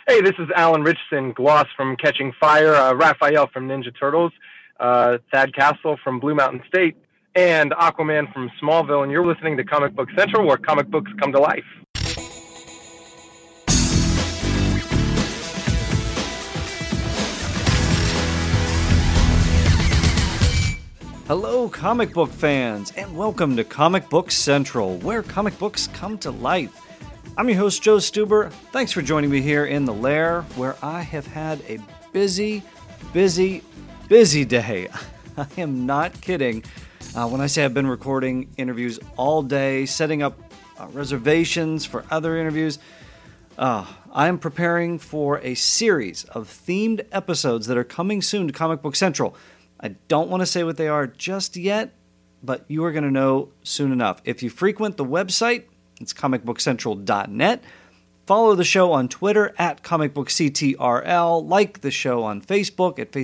Hey, this is Alan Richardson, Gloss from Catching Fire, Raphael from Ninja Turtles, Thad Castle from Blue Mountain State, and Aquaman from Smallville, and you're listening to Comic Book Central, where comic books come to life. Hello, comic book fans, and welcome to Comic Book Central, where comic books come to life. I'm your host, Joe Stuber. Thanks for joining me here in the lair, where I have had a busy day. I am not kidding when I say I've been recording interviews all day, setting up reservations for other interviews. I am preparing for a series of themed episodes that are coming soon to Comic Book Central. I don't want to say what they are just yet, but you are going to know soon enough. If you frequent the website, it's comicbookcentral.net. Follow the show on Twitter at comicbookctrl. Like the show on Facebook at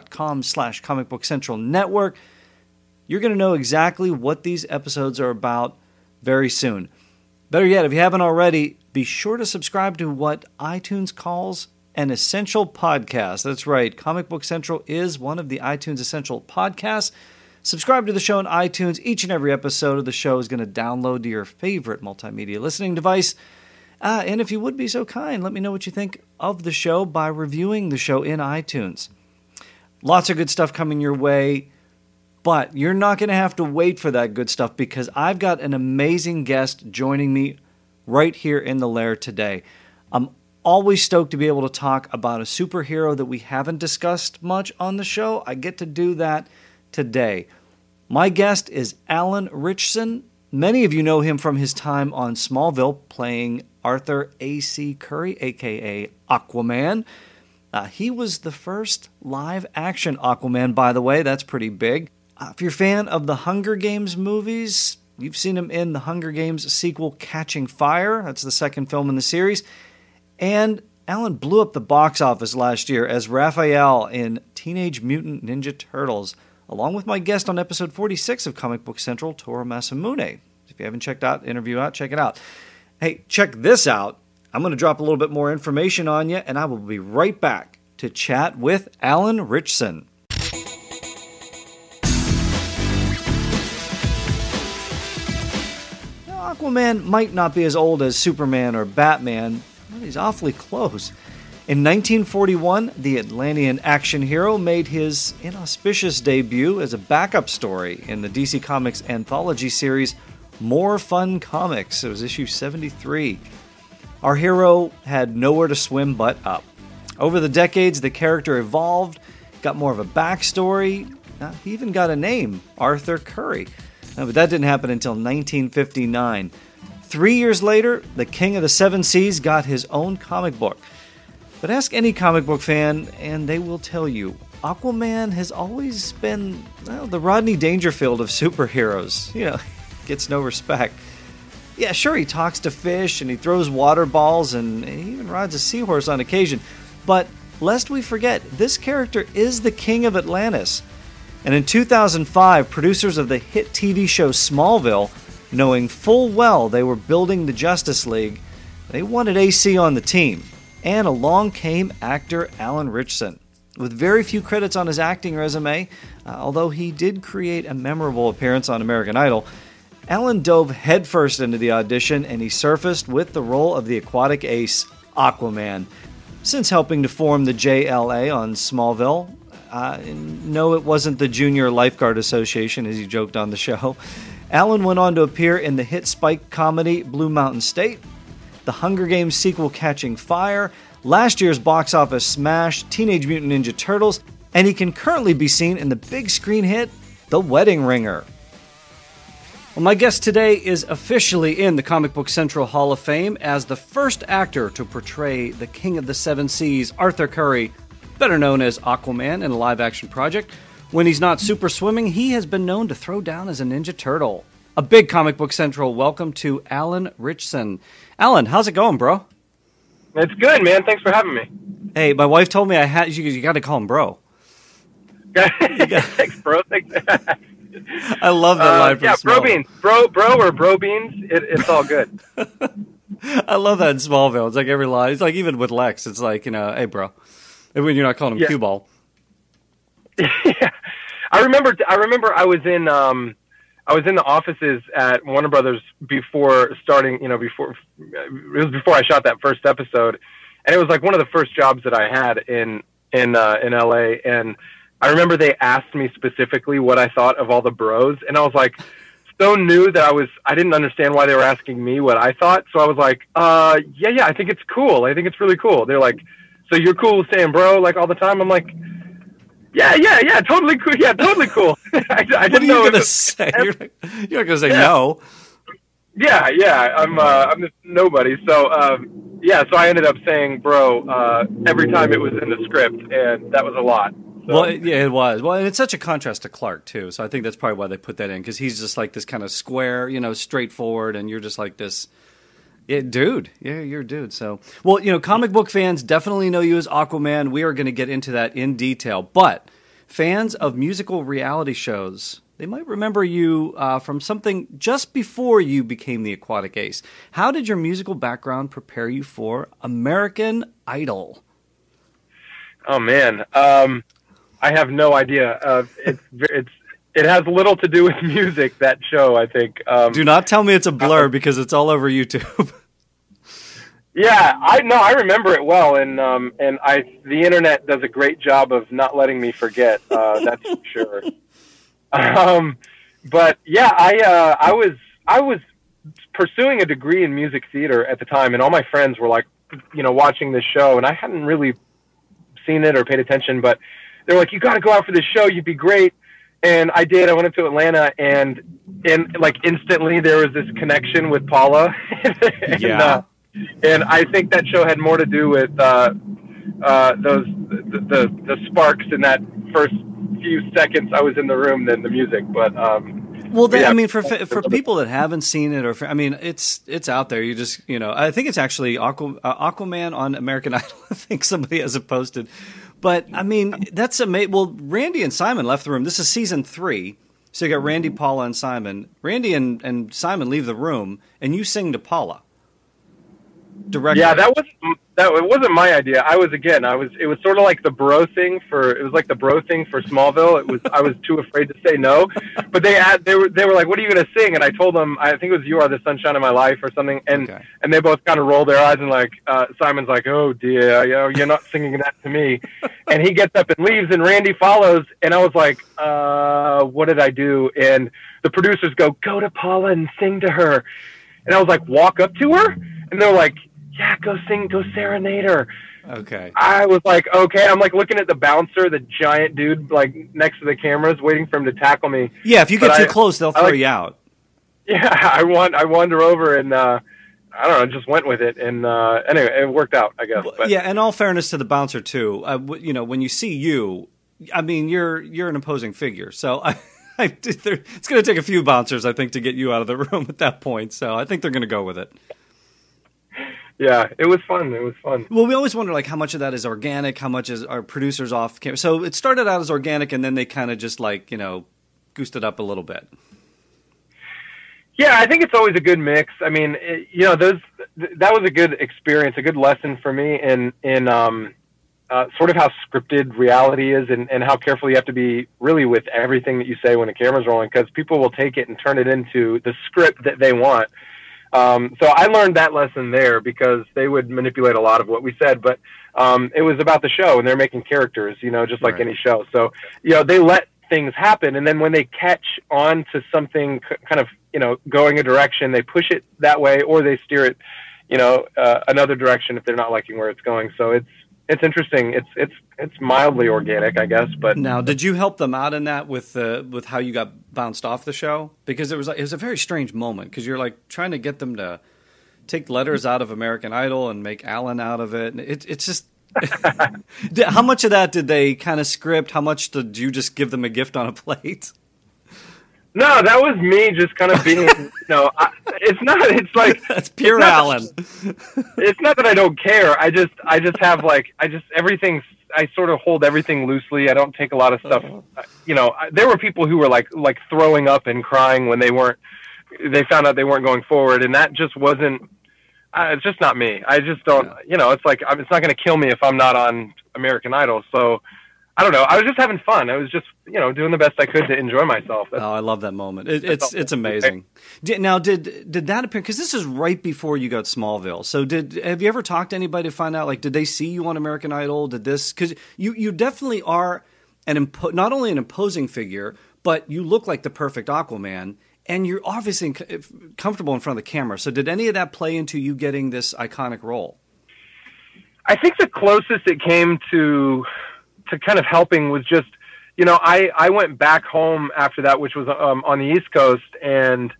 facebook.com/comicbookcentralnetwork. You're going to know exactly what these episodes are about very soon. Better yet, if you haven't already, be sure to subscribe to what iTunes calls an essential podcast. That's right. Comic Book Central is one of the iTunes essential podcasts. Subscribe to the show on iTunes. Each and every episode of the show is going to download to your favorite multimedia listening device. And if you would be so kind, let me know what you think of the show by reviewing the show in iTunes. Lots of good stuff coming your way, but you're not going to have to wait for that good stuff because I've got an amazing guest joining me right here in the lair today. I'm always stoked to be able to talk about a superhero that we haven't discussed much on the show. I get to do that today. My guest is Alan Ritchson. Many of you know him from his time on Smallville playing Arthur A.C. Curry, a.k.a. Aquaman. He was the first live-action Aquaman, by the way. That's pretty big. If you're a fan of the Hunger Games movies, you've seen him in the Hunger Games sequel Catching Fire. That's the second film in the series. And Alan blew up the box office last year as Raphael in Teenage Mutant Ninja Turtles, along with my guest on episode 46 of Comic Book Central, Toru Masamune. If you haven't checked that interview out, check it out. Hey, check this out. I'm going to drop a little bit more information on you, and I will be right back to chat with Alan Ritchson. Now, Aquaman might not be as old as Superman or Batman, but he's awfully close. In 1941, the Atlantean action hero made his inauspicious debut as a backup story in the DC Comics anthology series More Fun Comics. It was issue 73. Our hero had nowhere to swim but up. Over the decades, the character evolved, got more of a backstory. He even got a name, Arthur Curry. But that didn't happen until 1959. 3 years later, the King of the Seven Seas got his own comic book. But ask any comic book fan, and they will tell you, Aquaman has always been, the Rodney Dangerfield of superheroes. Gets no respect. Yeah, sure, he talks to fish, and he throws water balls, and he even rides a seahorse on occasion. But lest we forget, this character is the king of Atlantis. And in 2005, producers of the hit TV show Smallville, knowing full well they were building the Justice League, they wanted AC on the team. And along came actor Alan Ritchson. With very few credits on his acting resume, although he did create a memorable appearance on American Idol, Alan dove headfirst into the audition and he surfaced with the role of the aquatic ace, Aquaman. Since helping to form the JLA on Smallville, no, it wasn't the Junior Lifeguard Association, as he joked on the show. Alan went on to appear in the hit Spike comedy Blue Mountain State, the Hunger Games sequel Catching Fire, last year's box office smash Teenage Mutant Ninja Turtles, and he can currently be seen in the big screen hit The Wedding Ringer. Well, my guest today is officially in the Comic Book Central Hall of Fame as the first actor to portray the King of the Seven Seas, Arthur Curry, better known as Aquaman, in a live-action project. When he's not super swimming, he has been known to throw down as a Ninja Turtle. A big Comic Book Central welcome to Alan Ritchson. Alan, how's it going, bro? It's good, man. Thanks for having me. Hey, my wife told me you got to call him bro. Thanks, bro. Thanks. I love that line from yeah, Small. bro beans. Bro or bro beans, it's all good. I love that in Smallville. It's like every line. It's like even with Lex. It's like, hey, bro. And when you're not calling him cue ball. Yeah. I remember I was in the offices at Warner Brothers before starting, before I shot that first episode. And it was like one of the first jobs that I had in LA. And I remember they asked me specifically what I thought of all the bros. And I was like, so new that I didn't understand why they were asking me what I thought. So I was like, yeah, I think it's cool. I think it's really cool. They're like, so you're cool with saying bro, like all the time? I'm like, yeah, totally cool. Yeah, totally cool. I what are you going to say? You're not going to say no. Yeah, I'm just nobody. So, so I ended up saying bro every time it was in the script, and that was a lot. So. Well, yeah, it was. Well, and it's such a contrast to Clark, too. So I think that's probably why they put that in, because he's just like this kind of square, straightforward, and you're just like this dude. Yeah, you're a dude. So, well, comic book fans definitely know you as Aquaman. We are going to get into that in detail. But fans of musical reality shows, they might remember you from something just before you became the Aquatic Ace. How did your musical background prepare you for American Idol? Oh, man. I have no idea. It has little to do with music, that show, I think. Do not tell me it's a blur, because it's all over YouTube. Yeah, I remember it well, and the internet does a great job of not letting me forget. That's for sure. But yeah, I was pursuing a degree in music theater at the time, and all my friends were like, watching this show, and I hadn't really seen it or paid attention, but they're like, you got to go out for this show. You'd be great. And I did. I went up to Atlanta, and like instantly there was this connection with Paula. And I think that show had more to do with the sparks in that first few seconds I was in the room than the music. But I mean, for people that haven't seen it, it's out there. You just I think it's actually Aquaman on American Idol. I think somebody has it posted. But, I mean, that's amazing. Well, Randy and Simon left the room. This is season 3. So you got Randy, Paula, and Simon. Randy and Simon leave the room, and you sing to Paula directly. Yeah, it wasn't my idea. It was sort of like the bro thing for Smallville. I was too afraid to say no, but they were like, what are you going to sing? And I told them, I think it was You Are the Sunshine of My Life or something. And they both kind of rolled their eyes, and like, Simon's like, oh dear, you're not singing that to me. And he gets up and leaves, and Randy follows. And I was like, what did I do? And the producers go to Paula and sing to her. And I was like, walk up to her? And they're like, yeah, go serenade her. Okay. I was like, okay. I'm like looking at the bouncer, the giant dude, like next to the cameras, waiting for him to tackle me. Yeah, if you get too close, they'll throw you out. Yeah, I wander over and I don't know, just went with it, and anyway, it worked out, I guess. But. Yeah, in all fairness to the bouncer too, when you see you, I mean, you're an imposing figure, so it's going to take a few bouncers, I think, to get you out of the room at that point. So I think they're going to go with it. Yeah, it was fun. Well, we always wonder, like, how much of that is organic, how much is our producers off camera. So it started out as organic, and then they kind of just, like, goosed it up a little bit. Yeah, I think it's always a good mix. I mean, that was a good experience, a good lesson for me in sort of how scripted reality is, and how careful you have to be really with everything that you say when the camera's rolling, because people will take it and turn it into the script that they want. So I learned that lesson there, because they would manipulate a lot of what we said, but it was about the show, and they're making characters, just like any show. So, they let things happen, and then when they catch on to something kind of, going a direction, they push it that way, or they steer it, another direction if they're not liking where it's going. So it's interesting. It's mildly organic, I guess. But now, did you help them out in that with how you got bounced off the show? Because it was a very strange moment, because you're like trying to get them to take letters out of American Idol and make Alan out of it. It's just how much of that did they kind of script? How much did you just give them a gift on a plate? No, that was me just kind of being, it's not, it's like. That's pure Alan. It's not that I don't care. I just have everything, I sort of hold everything loosely. I don't take a lot of stuff. There were people who were like throwing up and crying when they found out they weren't going forward. And that just wasn't It's just not me. I just don't. It's like it's not going to kill me if I'm not on American Idol. So I don't know. I was just having fun. I was just doing the best I could to enjoy myself. I love that moment. It's amazing. Now, did that appear? Because this is right before you got Smallville. So have you ever talked to anybody to find out? Like, did they see you on American Idol? Did this? Because you definitely are not only an imposing figure, but you look like the perfect Aquaman. And you're obviously comfortable in front of the camera. So did any of that play into you getting this iconic role? I think the closest it came to kind of helping was just, I went back home after that, which was on the East Coast. And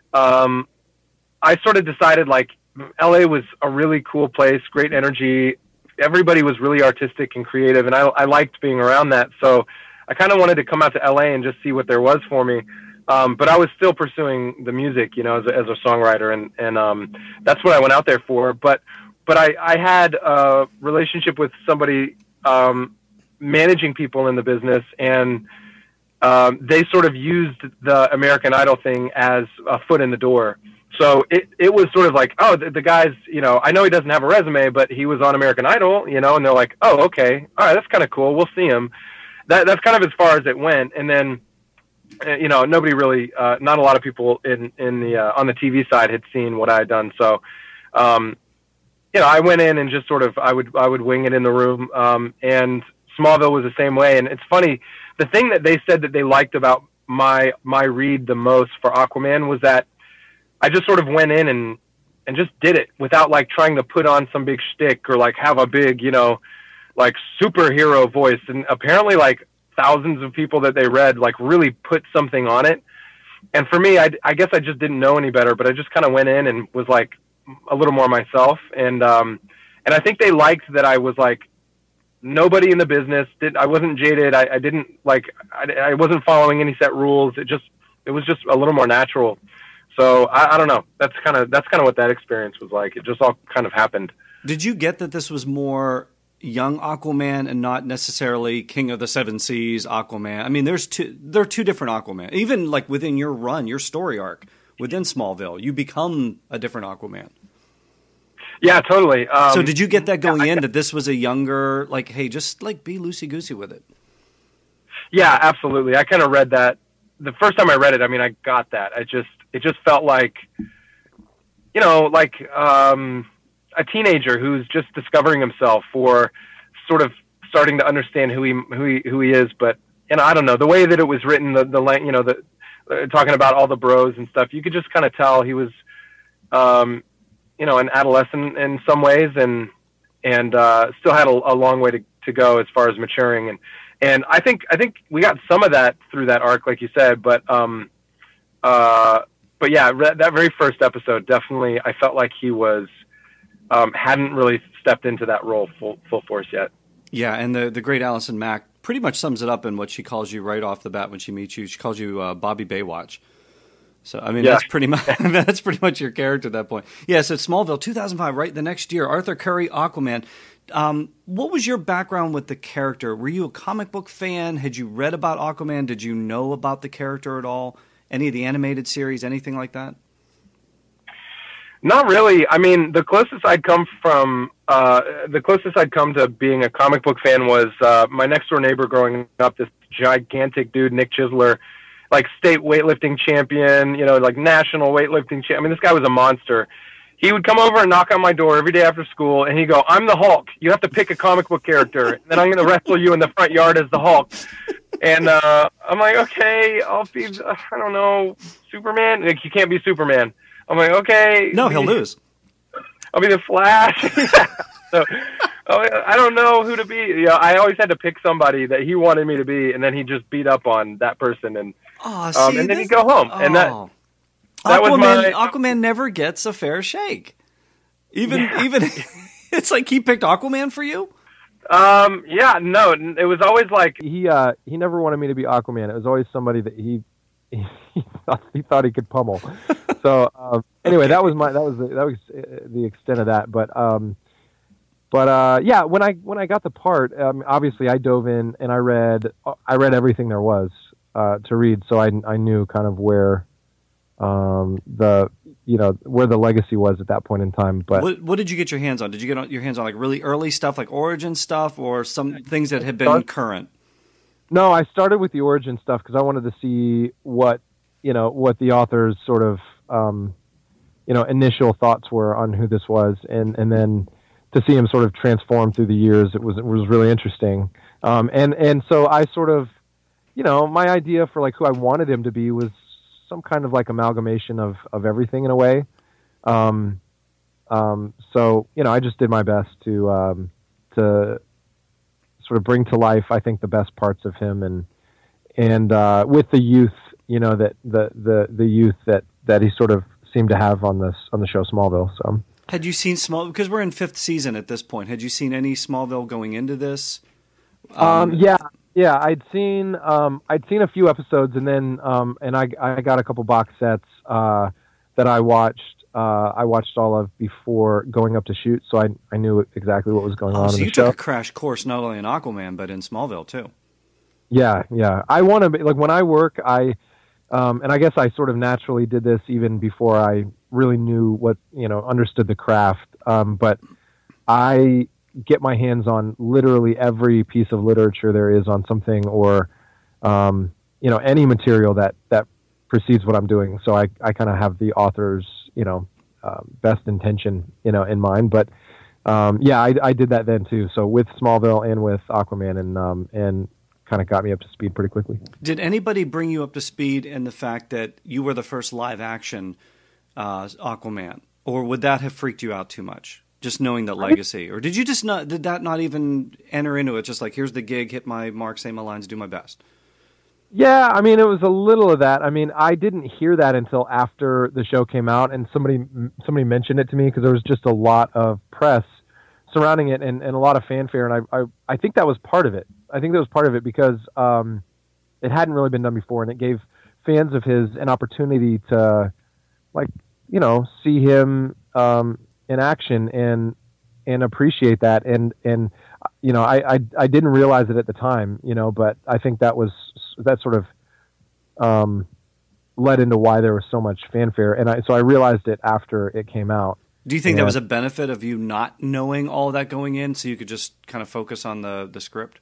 I sort of decided, like, LA was a really cool place, great energy. Everybody was really artistic and creative. And I liked being around that. So I kind of wanted to come out to LA and just see what there was for me. But I was still pursuing the music, as a songwriter, and that's what I went out there for. But I had a relationship with somebody managing people in the business, and they sort of used the American Idol thing as a foot in the door. So it was sort of like, oh, the guy's, I know he doesn't have a resume, but he was on American Idol, and they're like, oh, okay, all right, that's kind of cool. We'll see him. That's kind of as far as it went, and then. Nobody really, not a lot of people in the on the TV side had seen what I had done. So, I went in and just sort of I would wing it in the room. And Smallville was the same way. And it's funny, the thing that they said that they liked about my read the most for Aquaman was that I just sort of went in and just did it without like trying to put on some big shtick or like have a big like superhero voice. And apparently like thousands of people that they read like really put something on it. And for me, I guess I just didn't know any better, but I just kind of went in and was like a little more myself. And I think they liked that I was like nobody in the business. I wasn't jaded. I didn't like, I wasn't following any set rules. It was just a little more natural. So I don't know. That's kind of what that experience was like. It just all kind of happened. Did you get that this was more young Aquaman and not necessarily King of the Seven Seas Aquaman? I mean, there are two different Aquaman. Even like within your run, your story arc within Smallville, you become a different Aquaman. Yeah, totally. So did you get that going in that this was a younger, like, hey, just like be loosey-goosey with it? Yeah, absolutely. I kind of read that the first time I read it. I mean, I got that. It just felt like, a teenager who's just discovering himself or sort of starting to understand who he is. But, I don't know, the way that it was written, talking about all the bros and stuff, you could just kind of tell he was, an adolescent in some ways and still had a long way to go as far as maturing. And I think we got some of that through that arc, like you said, but yeah, that very first episode, definitely, I felt like he was, hadn't really stepped into that role full force yet. Yeah, and the great Allison Mack pretty much sums it up in what she calls you right off the bat when she meets you. She calls you Bobby Baywatch. So I mean, yeah. That's pretty much your character at that point. Yeah, so Smallville, 2005, right the next year. Arthur Curry, Aquaman. What was your background with the character? Were you a comic book fan? Had you read about Aquaman? Did you know about the character at all? Any of the animated series, anything like that? Not really. I mean, the closest I'd come to being a comic book fan was my next door neighbor growing up, this gigantic dude, Nick Chisler, like state weightlifting champion, like national weightlifting champion. I mean, this guy was a monster. He would come over and knock on my door every day after school, and he'd go, "I'm the Hulk. You have to pick a comic book character, and then I'm going to wrestle you in the front yard as the Hulk." And I'm like, "Okay, I'll be, I don't know, Superman." Like, you can't be Superman. I'm like, okay. No, he'll lose. I'll be the Flash. So I don't know who to be. I always had to pick somebody that he wanted me to be, and then he just beat up on that person, and and then he'd go home. And that Aquaman never gets a fair shake. Even it's like he picked Aquaman for you. Yeah, no, it was always like he never wanted me to be Aquaman. It was always somebody that he thought he could pummel. So anyway, that was the extent of that. But yeah, when I got the part, obviously I dove in and I read everything there was to read, so I knew kind of where the where the legacy was at that point in time. But what did you get your hands on? Did you get your hands on like really early stuff, like Origin stuff, or some things that had been current? No, I started with the Origin stuff because I wanted to see what the author's sort of initial thoughts were on who this was, and then to see him sort of transform through the years, it was really interesting. And so I sort of, my idea for like who I wanted him to be was some kind of like amalgamation of everything in a way. So I just did my best to sort of bring to life, I think, the best parts of him, and with the youth, that the youth that he sort of seemed to have on the show Smallville. So, had you seen because we're in 5th season at this point? Had you seen any Smallville going into this? Yeah, I'd seen a few episodes, and then and I got a couple box sets that I watched. I watched all of before going up to shoot, so I knew exactly what was going on. So in the you show. took a crash course not only in Aquaman but in Smallville too. Yeah. I want to be like when I work, and I guess I sort of naturally did this even before I really knew what understood the craft. But I get my hands on literally every piece of literature there is on something, or any material that precedes what I'm doing. So I kind of have the author's best intention in mind. But I did that then too. So with Smallville and with Aquaman, and kind of got me up to speed pretty quickly. Did anybody bring you up to speed in the fact that you were the first live action Aquaman, or would that have freaked you out too much? Just knowing that legacy, or did that not even enter into it? Just like, here's the gig, hit my mark, say my lines, do my best. Yeah, I mean, it was a little of that. I mean, I didn't hear that until after the show came out, and somebody mentioned it to me because there was just a lot of press surrounding it and a lot of fanfare, and I think that was part of it. I think that was part of it because it hadn't really been done before, and it gave fans of his an opportunity to, see him in action and appreciate that, and I didn't realize it at the time, but I think that sort of led into why there was so much fanfare, and so I realized it after it came out. Do you think that was a benefit of you not knowing all that going in, so you could just kind of focus on the script?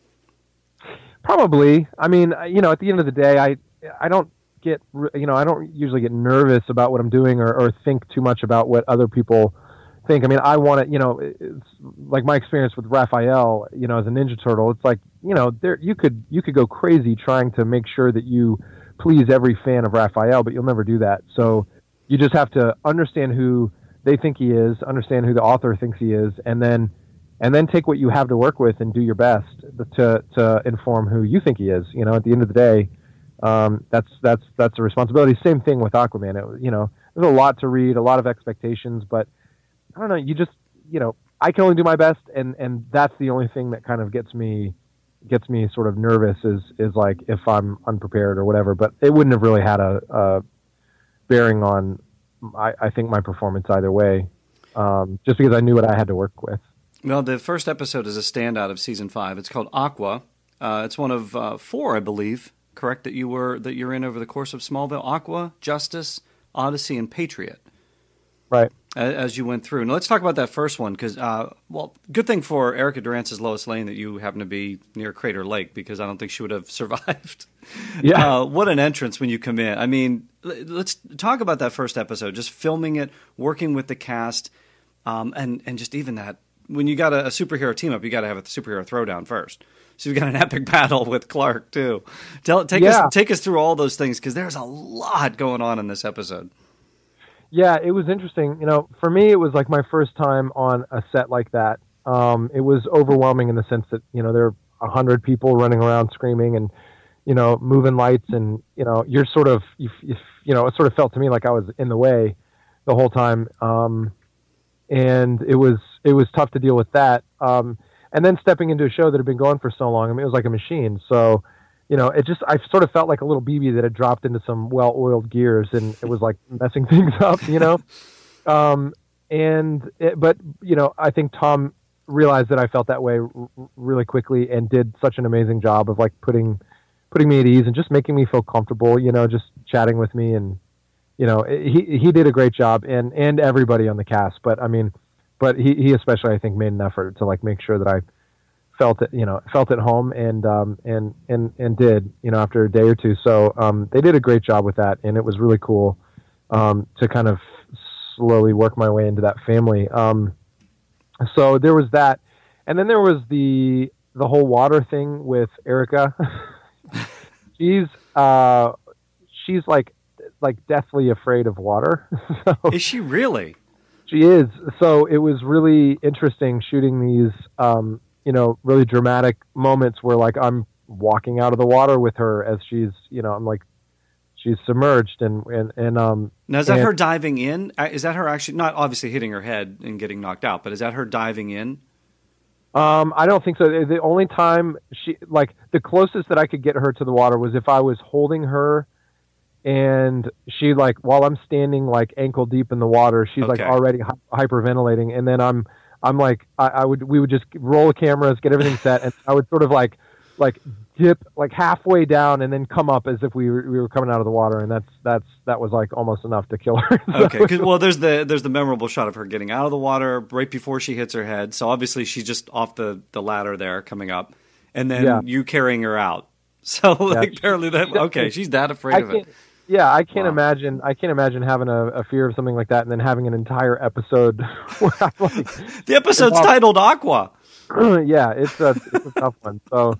Probably. I mean, at the end of the day, I don't get, I don't usually get nervous about what I'm doing or think too much about what other people think. I mean, I want to, it's like my experience with Raphael, as a Ninja Turtle. It's like, you could go crazy trying to make sure that you please every fan of Raphael, but you'll never do that. So you just have to understand who they think he is, understand who the author thinks he is, and then take what you have to work with and do your best to inform who you think he is. At the end of the day, that's a responsibility. Same thing with Aquaman. There's a lot to read, a lot of expectations, but I don't know. You just, I can only do my best, and that's the only thing that kind of gets me sort of nervous is like if I'm unprepared or whatever. But it wouldn't have really had a bearing on, I think, my performance either way, just because I knew what I had to work with. Well, the first episode is a standout of season 5. It's called Aqua. It's one of 4, I believe. Correct that you're in over the course of Smallville. Aqua, Justice, Odyssey, and Patriot. Right. As you went through. Now let's talk about that first one because, good thing for Erica Durance's Lois Lane that you happen to be near Crater Lake, because I don't think she would have survived. Yeah. What an entrance when you come in. I mean, let's talk about that first episode, just filming it, working with the cast, and just even that. When you got a superhero team up, you got to have a superhero throwdown first. So you've got an epic battle with Clark too. Take us through all those things, because there's a lot going on in this episode. Yeah, it was interesting. For me, it was like my first time on a set like that. It was overwhelming in the sense that, there are 100 people running around screaming and, moving lights, and, you're sort of, it sort of felt to me like I was in the way the whole time. And it was tough to deal with that. And then stepping into a show that had been going for so long, I mean, it was like a machine. So, I sort of felt like a little BB that had dropped into some well-oiled gears, and it was like messing things up, But I think Tom realized that I felt that way really quickly and did such an amazing job of like putting me at ease and just making me feel comfortable, just chatting with me and he did a great job, and everybody on the cast. But I mean, but he especially, I think, made an effort to like make sure that I felt at home, and did, after a day or two. So they did a great job with that, and it was really cool to kind of slowly work my way into that family. So there was that, and then there was the whole water thing with Erica. she's like deathly afraid of water. So, is she really? She is. So it was really interesting shooting these, really dramatic moments where like I'm walking out of the water with her as she's, I'm like, she's submerged and now is that her diving in? Is that her actually not obviously hitting her head and getting knocked out, but is that her diving in? I don't think so. The only time the closest that I could get her to the water was if I was holding her and she like, while I'm standing like ankle deep in the water, she's like already hyperventilating. And then I'm like, we would just roll the cameras, get everything set. And I would sort of like dip like halfway down and then come up as if we were coming out of the water. And that was like almost enough to kill her. Okay. Well, there's the memorable shot of her getting out of the water right before she hits her head. So obviously she's just off the ladder there coming up, and then you carrying her out. So apparently she's that afraid of it. Yeah, I can't imagine having a fear of something like that and then having an entire episode where I'm like, the episode's titled Aqua. Yeah, it's a tough one. So,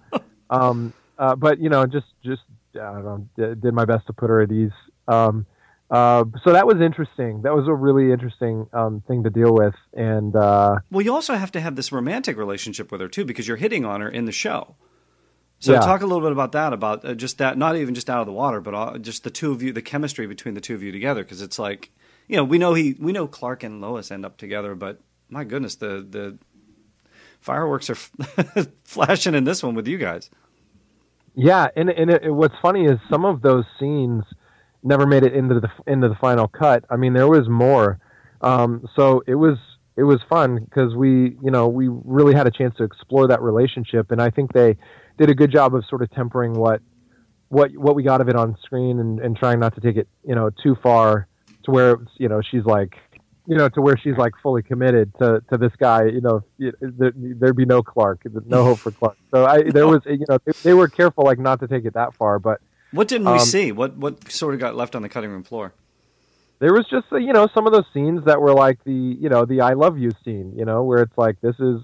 but just I don't know, did my best to put her at ease. So that was interesting. That was a really interesting thing to deal with. And well, you also have to have this romantic relationship with her too, because you're hitting on her in the show. So talk a little bit about that, about just that, not even just out of the water, but just the two of you, the chemistry between the two of you together. Because it's like, we know Clark and Lois end up together, but my goodness, the fireworks are flashing in this one with you guys. Yeah, and what's funny is some of those scenes never made it into the final cut. I mean, there was more, so it was fun because we really had a chance to explore that relationship, and I think they did a good job of sort of tempering what we got of it on screen and trying not to take it, too far to where, she's like, to where she's like fully committed to this guy, there'd be no Clark, no hope for Clark. So there was, they were careful, like not to take it that far, but what didn't we see? What sort of got left on the cutting room floor? There was just, some of those scenes that were like the I love you scene, where it's like, this is,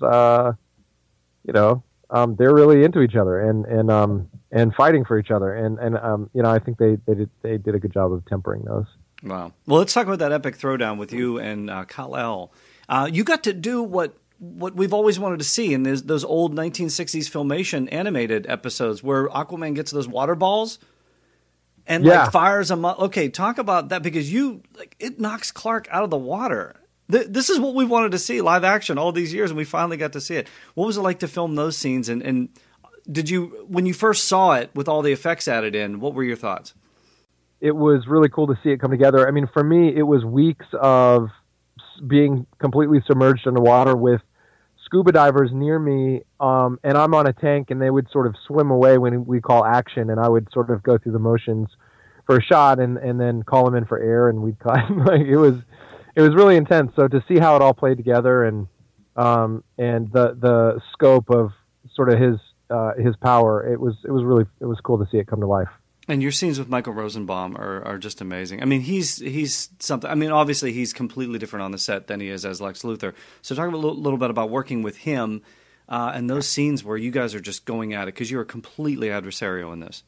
they're really into each other and fighting for each other. And I think they did a good job of tempering those. Wow. Well, let's talk about that epic throwdown with you and Kal-El. You got to do what we've always wanted to see in those old 1960s Filmation animated episodes where Aquaman gets those water balls and like fires them up. Okay, talk about that, because it knocks Clark out of the water. This is what we wanted to see live action all these years, and we finally got to see it. What was it like to film those scenes? And did you, when you first saw it with all the effects added in, what were your thoughts? It was really cool to see it come together. I mean, for me, it was weeks of being completely submerged underwater with scuba divers near me, and I'm on a tank, and they would sort of swim away when we call action, and I would sort of go through the motions for a shot and then call them in for air, and we'd cut. It was really intense. So to see how it all played together and the scope of sort of his power, it was cool to see it come to life. And your scenes with Michael Rosenbaum are just amazing. I mean, he's something. I mean, obviously he's completely different on the set than he is as Lex Luthor. So talk a little bit about working with him and those scenes where you guys are just going at it, because you're completely adversarial in this.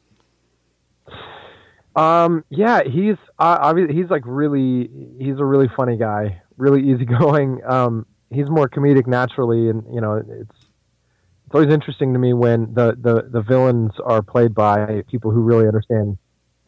Yeah, he's like he's a really funny guy, really easygoing. He's more comedic naturally, and it's always interesting to me when the villains are played by people who really understand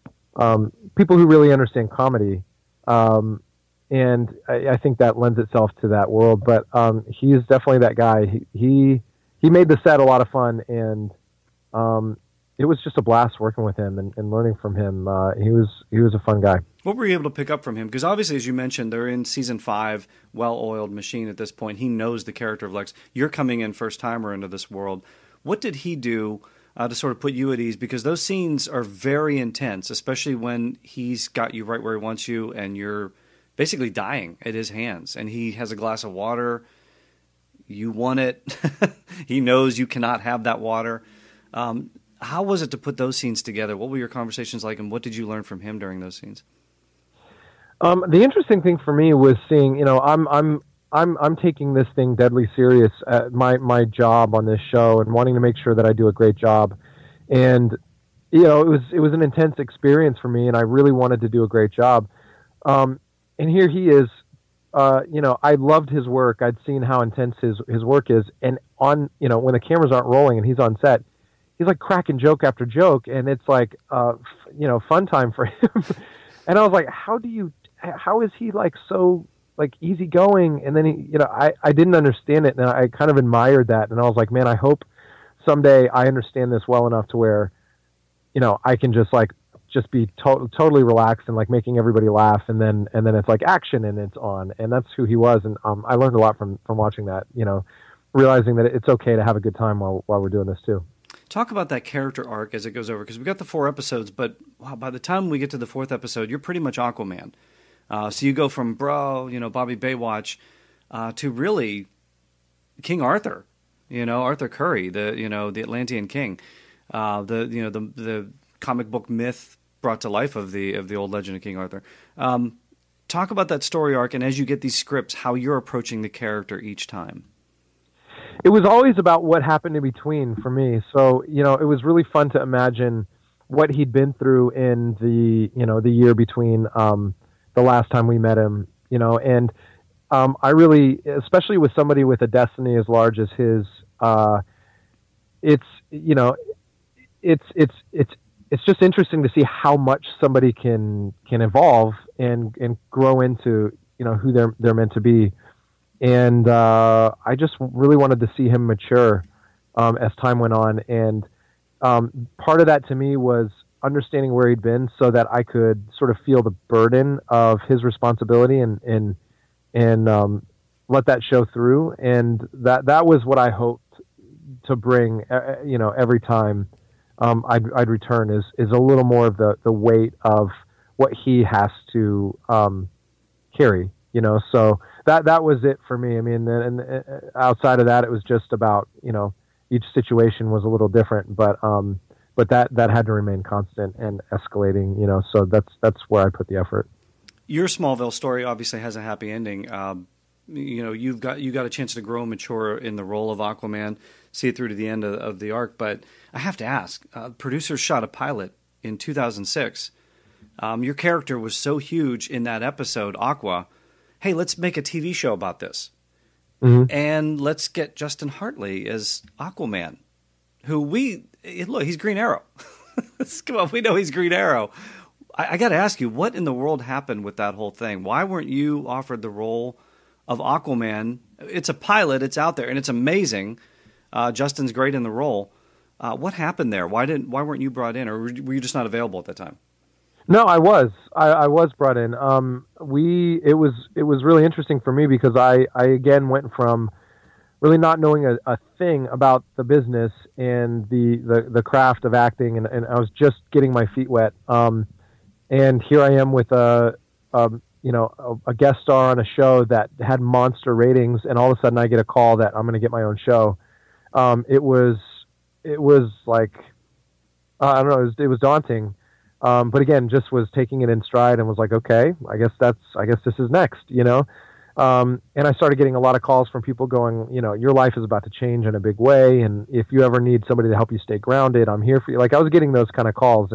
comedy, and I think that lends itself to that world. But he's definitely that guy. He made the set a lot of fun, and it was just a blast working with him and learning from him. He was a fun guy. What were you able to pick up from him? Because obviously, as you mentioned, they're in season 5, well-oiled machine at this point. He knows the character of Lex. You're coming in first-timer into this world. What did he do to sort of put you at ease, because those scenes are very intense, especially when he's got you right where he wants you and you're basically dying at his hands. And he has a glass of water. You want it. He knows you cannot have that water. How was it to put those scenes together? What were your conversations like, and what did you learn from him during those scenes? The interesting thing for me was seeing, I'm taking this thing deadly serious at my job on this show and wanting to make sure that I do a great job. And, it was an intense experience for me, and I really wanted to do a great job. And here he is, I loved his work. I'd seen how intense his work is. And when the cameras aren't rolling and he's on set, he's like cracking joke after joke. And it's like, fun time for him. And I was like, how is he like so like easygoing? And then I didn't understand it, and I kind of admired that. And I was like, man, I hope someday I understand this well enough to where, I can just be totally relaxed and like making everybody laugh, and then it's like action and it's on. And that's who he was. And I learned a lot from watching that. Realizing that it's okay to have a good time while we're doing this too. Talk about that character arc as it goes over, because we got the 4 episodes, but wow, by the time we get to the 4th episode, you're pretty much Aquaman. So you go from Bobby Baywatch, to really King Arthur, Arthur Curry, the Atlantean king, the comic book myth brought to life of the old legend of King Arthur. Talk about that story arc, and as you get these scripts, how you're approaching the character each time. It was always about what happened in between for me. So, it was really fun to imagine what he'd been through in the year between the last time we met him, and I really, especially with somebody with a destiny as large as his, it's just interesting to see how much somebody can evolve and grow into, who they're meant to be. And I just really wanted to see him mature as time went on. And part of that to me was understanding where he'd been so that I could sort of feel the burden of his responsibility and let that show through. And that was what I hoped to bring, every time I'd return is a little more of the weight of what he has to carry, so that was it for me. I mean, and outside of that, it was just about, each situation was a little different, but that had to remain constant and escalating, so that's where I put the effort. Your Smallville story obviously has a happy ending. You got a chance to grow and mature in the role of Aquaman, see it through to the end of the arc. But I have to ask, producers shot a pilot in 2006. Your character was so huge in that episode, Aqua. Hey, let's make a TV show about this. Mm-hmm. And let's get Justin Hartley as Aquaman, who he's Green Arrow. Come on, we know he's Green Arrow. I got to ask you, what in the world happened with that whole thing? Why weren't you offered the role of Aquaman? It's a pilot, it's out there, and it's amazing. Justin's great in the role. What happened there? Why weren't you brought in, or were you just not available at the time? No, I was. I was brought in. It was really interesting for me because I again went from really not knowing a thing about the business and the craft of acting, and I was just getting my feet wet. And here I am with a guest star on a show that had monster ratings, and all of a sudden I get a call that I'm going to get my own show. It was like, I don't know, it was daunting. But again, just was taking it in stride and was like, okay, I guess this is next, and I started getting a lot of calls from people going, your life is about to change in a big way. And if you ever need somebody to help you stay grounded, I'm here for you. Like, I was getting those kind of calls,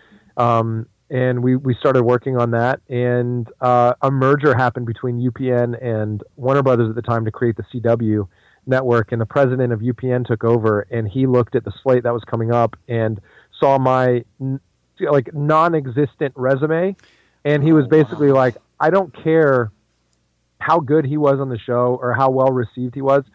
and we started working on that, and a merger happened between UPN and Warner Brothers at the time to create the CW network, and the president of UPN took over, and he looked at the slate that was coming up and saw my non-existent resume, and he was basically like, I don't care how good he was on the show or how well received he was,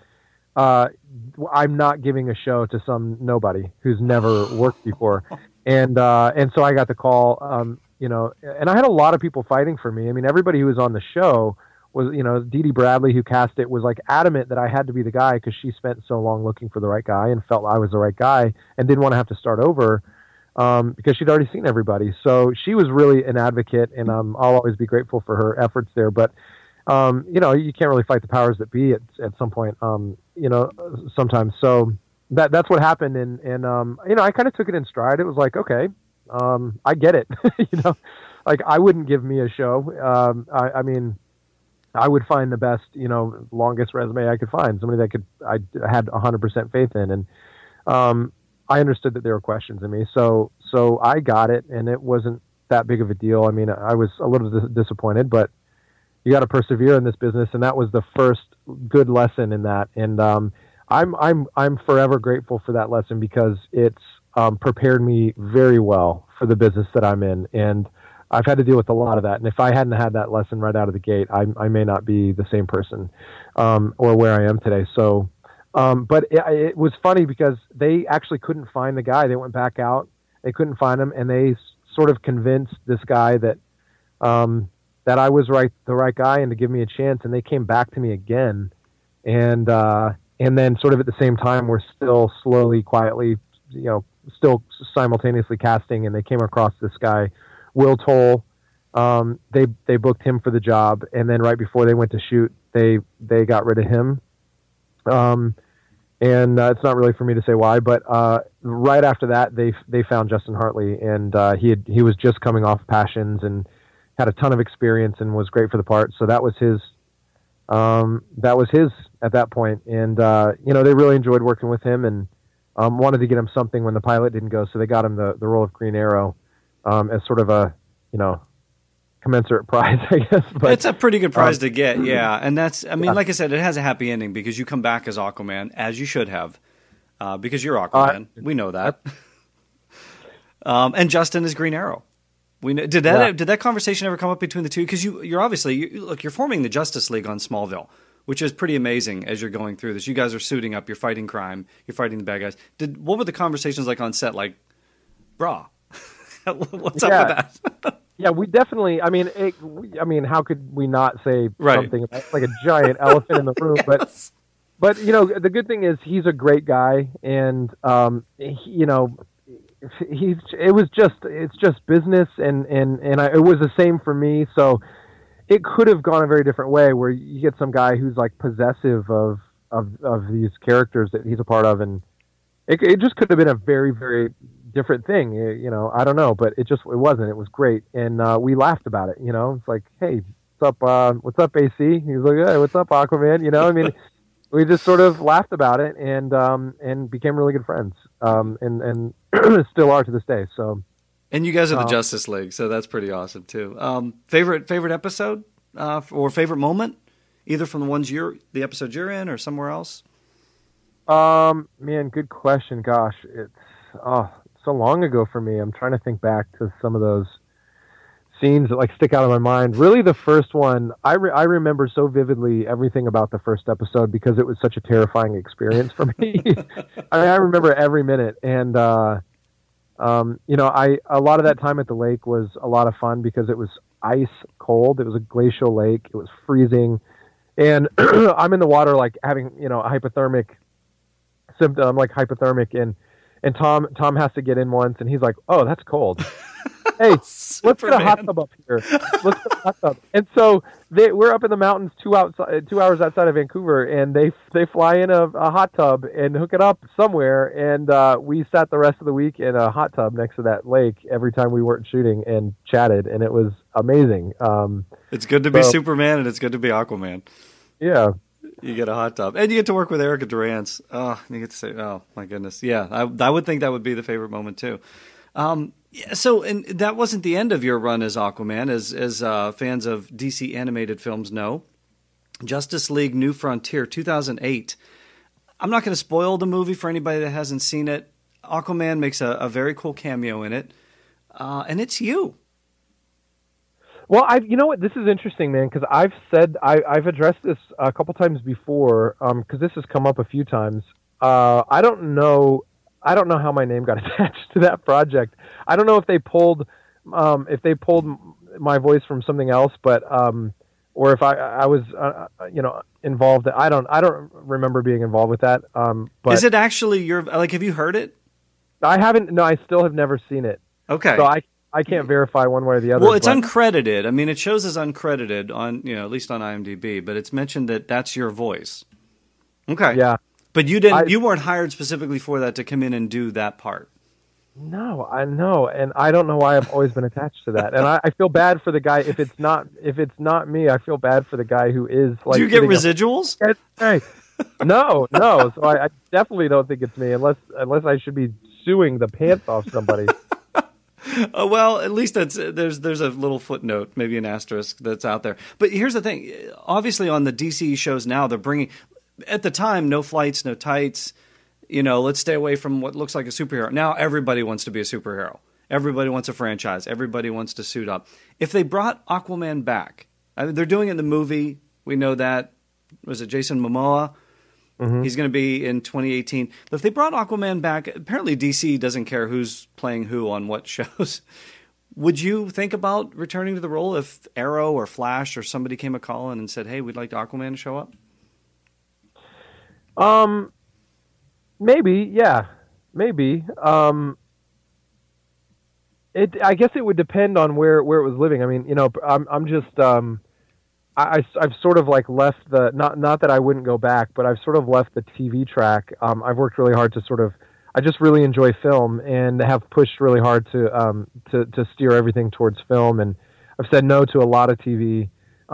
I'm not giving a show to some nobody who's never worked before. And so I got the call, and I had a lot of people fighting for me. I mean, everybody who was on the show Dee Dee Bradley, who cast it, was like adamant that I had to be the guy because she spent so long looking for the right guy and felt I was the right guy and didn't want to have to start over because she'd already seen everybody. So she was really an advocate, and I'll always be grateful for her efforts there. But you can't really fight the powers that be at some point, sometimes. So that's what happened, and I kind of took it in stride. It was like, okay, I get it, like I wouldn't give me a show. I mean, I would find the best, longest resume I could find, somebody that I had 100% faith in. And I understood that there were questions in me. So I got it, and it wasn't that big of a deal. I mean, I was a little disappointed, but you got to persevere in this business. And that was the first good lesson in that. And I'm forever grateful for that lesson because it's prepared me very well for the business that I'm in. And I've had to deal with a lot of that. And if I hadn't had that lesson right out of the gate, I may not be the same person or where I am today. So, but it was funny because they actually couldn't find the guy. They went back out. They couldn't find him. And they sort of convinced this guy that I was the right guy and to give me a chance. And they came back to me again. And then sort of at the same time, we're still slowly, quietly, still simultaneously casting. And they came across this guy, Will Toll. They booked him for the job, and then right before they went to shoot, they got rid of him. And it's not really for me to say why, but right after that, they found Justin Hartley, and he was just coming off Passions and had a ton of experience and was great for the part. So that was his. At that point, and they really enjoyed working with him and wanted to get him something when the pilot didn't go, so they got him the role of Green Arrow. As sort of a, commensurate prize, I guess. But it's a pretty good prize to get, yeah. And that's, like I said, it has a happy ending because you come back as Aquaman, as you should have, because you're Aquaman. We know that. And Justin is Green Arrow. We know, did that conversation ever come up between the two? Because you're obviously, you're forming the Justice League on Smallville, which is pretty amazing as you're going through this. You guys are suiting up, you're fighting crime, you're fighting the bad guys. What were the conversations like on set? Like, brah. What's up with that? Yeah, we definitely. How could we not say something about, like a giant elephant in the room? Yes. But the good thing is he's a great guy, and it's just business, and it was the same for me. So it could have gone a very different way, where you get some guy who's like possessive of these characters that he's a part of, and it just could have been a very, very different thing, I don't know, but it wasn't. It was great, and we laughed about it. It's like, hey, what's up, AC? He's like, hey, what's up, Aquaman? We just sort of laughed about it, and became really good friends, and still are to this day. So, and you guys are the Justice League, so that's pretty awesome too. Favorite episode or favorite moment, either from the episodes you're in or somewhere else. Man, good question. Gosh, it's so long ago for me. I'm trying to think back to some of those scenes that like stick out of my mind. Really, the first one, I remember so vividly everything about the first episode because it was such a terrifying experience for me. I remember every minute, and a lot of that time at the lake was a lot of fun because it was ice cold. It was a glacial lake. It was freezing, and I'm in the water like having a hypothermic symptom, like hypothermic, and Tom has to get in once, and he's like, "Oh, that's cold. Hey, let's get a hot tub up here. Let's get a hot tub." And so we're up in the mountains 2 hours outside of Vancouver, and they fly in a hot tub and hook it up somewhere, and we sat the rest of the week in a hot tub next to that lake every time we weren't shooting and chatted, and it was amazing. It's good to be Superman, and it's good to be Aquaman. Yeah. You get a hot tub, and you get to work with Erica Durance. Oh, you get to say, "Oh my goodness!" Yeah, I would think that would be the favorite moment too. So, and that wasn't the end of your run as Aquaman, as fans of DC animated films know. Justice League: New Frontier, 2008. I'm not going to spoil the movie for anybody that hasn't seen it. Aquaman makes a very cool cameo in it, and it's you. Well, you know what? This is interesting, man, because I've addressed this a couple times before, because this has come up a few times. I don't know how my name got attached to that project. I don't know if they pulled my voice from something else, but or if I was involved. I don't remember being involved with that. But is it actually your, like, have you heard it? I haven't. No, I still have never seen it. Okay. So I can't verify one way or the other. Well, it's uncredited. I mean, it shows as uncredited on, at least on IMDb, but it's mentioned that that's your voice. Okay. Yeah. But you weren't hired specifically for that to come in and do that part. No, I know, and I don't know why I've always been attached to that. And I feel bad for the guy if it's not me. I feel bad for the guy who is like. Do you get residuals? Hey, no. So I definitely don't think it's me, unless I should be suing the pants off somebody. Well, at least there's a little footnote, maybe an asterisk that's out there. But here's the thing: obviously, on the DC shows now, they're bringing. At the time, no flights, no tights. Let's stay away from what looks like a superhero. Now everybody wants to be a superhero. Everybody wants a franchise. Everybody wants to suit up. If they brought Aquaman back, I mean, they're doing it in the movie. We know that. Was it Jason Momoa? Mm-hmm. He's going to be in 2018. But if they brought Aquaman back, apparently DC doesn't care who's playing who on what shows. Would you think about returning to the role if Arrow or Flash or somebody came a calling and said, hey, we'd like Aquaman to show up? Maybe, yeah, maybe. I guess it would depend on where it was living. I mean, I'm just, I've sort of like left the, not that I wouldn't go back, but I've sort of left the TV track. I've worked really hard to I just really enjoy film and have pushed really hard to steer everything towards film. And I've said no to a lot of TV.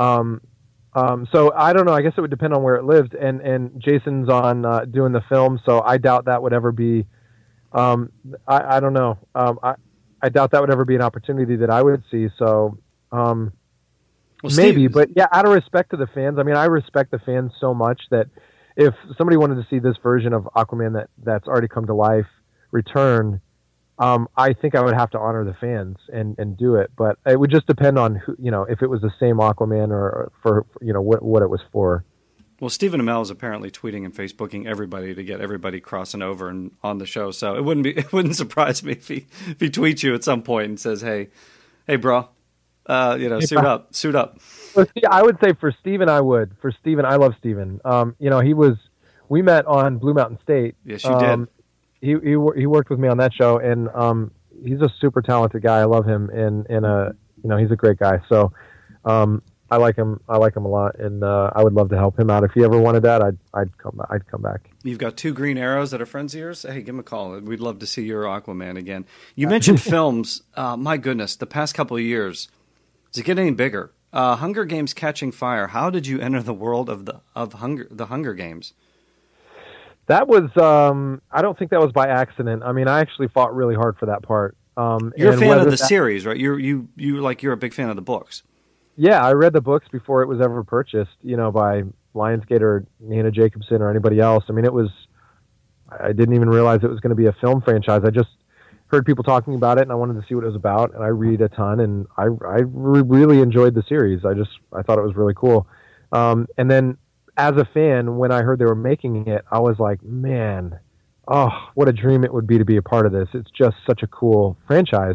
So I don't know. I guess it would depend on where it lived. And Jason's on doing the film, so I doubt that would ever be. I don't know. I doubt that would ever be an opportunity that I would see. So maybe, but yeah, out of respect to the fans. I mean, I respect the fans so much that if somebody wanted to see this version of Aquaman that's already come to life return, I think I would have to honor the fans and do it, but it would just depend on who, if it was the same Aquaman or for what it was for. Well, Stephen Amell is apparently tweeting and Facebooking everybody to get everybody crossing over and on the show. So it wouldn't surprise me if he tweets you at some point and says, "Hey, bro, suit up." Well, see, I would say for Stephen, I would. For Stephen, I love Stephen. We met on Blue Mountain State. Yes, you did. He worked with me on that show, and he's a super talented guy. I love him, and he's a great guy. So I like him a lot, and I would love to help him out. If he ever wanted that, I'd come back. You've got two Green Arrows that are friends of yours. Hey, give him a call. We'd love to see your Aquaman again. You mentioned films. My goodness, the past couple of years, does it get any bigger? Hunger Games: Catching Fire. How did you enter the world of the Hunger Games? That was, I don't think that was by accident. I mean, I actually fought really hard for that part. You're a fan of the series, right? You're a big fan of the books. Yeah, I read the books before it was ever purchased, by Lionsgate or Nina Jacobson or anybody else. I mean, I didn't even realize it was going to be a film franchise. I just heard people talking about it and I wanted to see what it was about, and I read a ton, and I really enjoyed the series. I thought it was really cool. And then as a fan, when I heard they were making it, I was like, man, what a dream it would be to be a part of this. It's just such a cool franchise.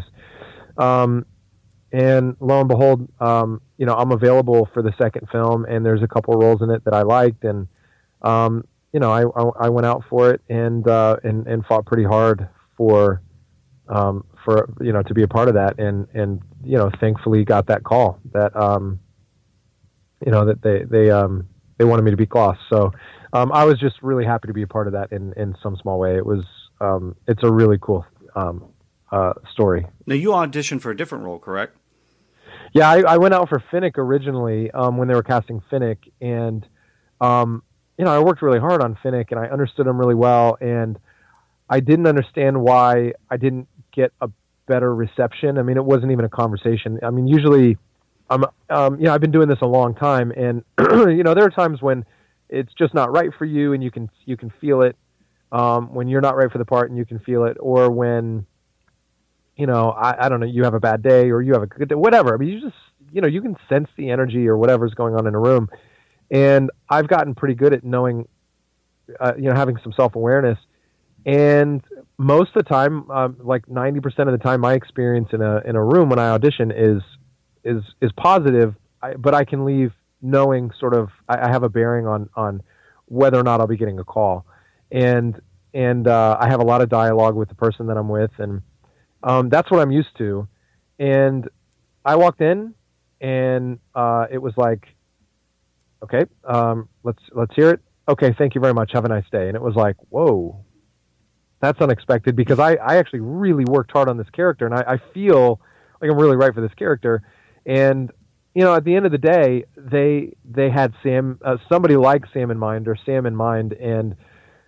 And lo and behold, I'm available for the second film, and there's a couple roles in it that I liked, and I went out for it and fought pretty hard for to be a part of that, and thankfully got that call that that they wanted me to be Gloss. So I was just really happy to be a part of that in some small way. It was it's a really cool story. Now, you auditioned for a different role, correct? Yeah, I went out for Finnick originally when they were casting Finnick, and I worked really hard on Finnick, and I understood him really well, and I didn't understand why I didn't get a better reception. I mean, it wasn't even a conversation. I mean, usually, I've been doing this a long time, and there are times when it's just not right for you, and you can feel it when you're not right for the part, and you can feel it, or when I don't know, you have a bad day or you have a good day, whatever. I mean, you just you can sense the energy or whatever's going on in a room, and I've gotten pretty good at knowing, having some self-awareness. And most of the time, like 90% of the time, my experience in a room when I audition is positive, but I can leave knowing sort of I have a bearing on whether or not I'll be getting a call, and I have a lot of dialogue with the person that I'm with, and that's what I'm used to. And I walked in, and it was like, okay, let's hear it. Okay, thank you very much. Have a nice day. And it was like, whoa, that's unexpected, because I actually really worked hard on this character, and I feel like I'm really right for this character. And at the end of the day, they had somebody like Sam in mind, and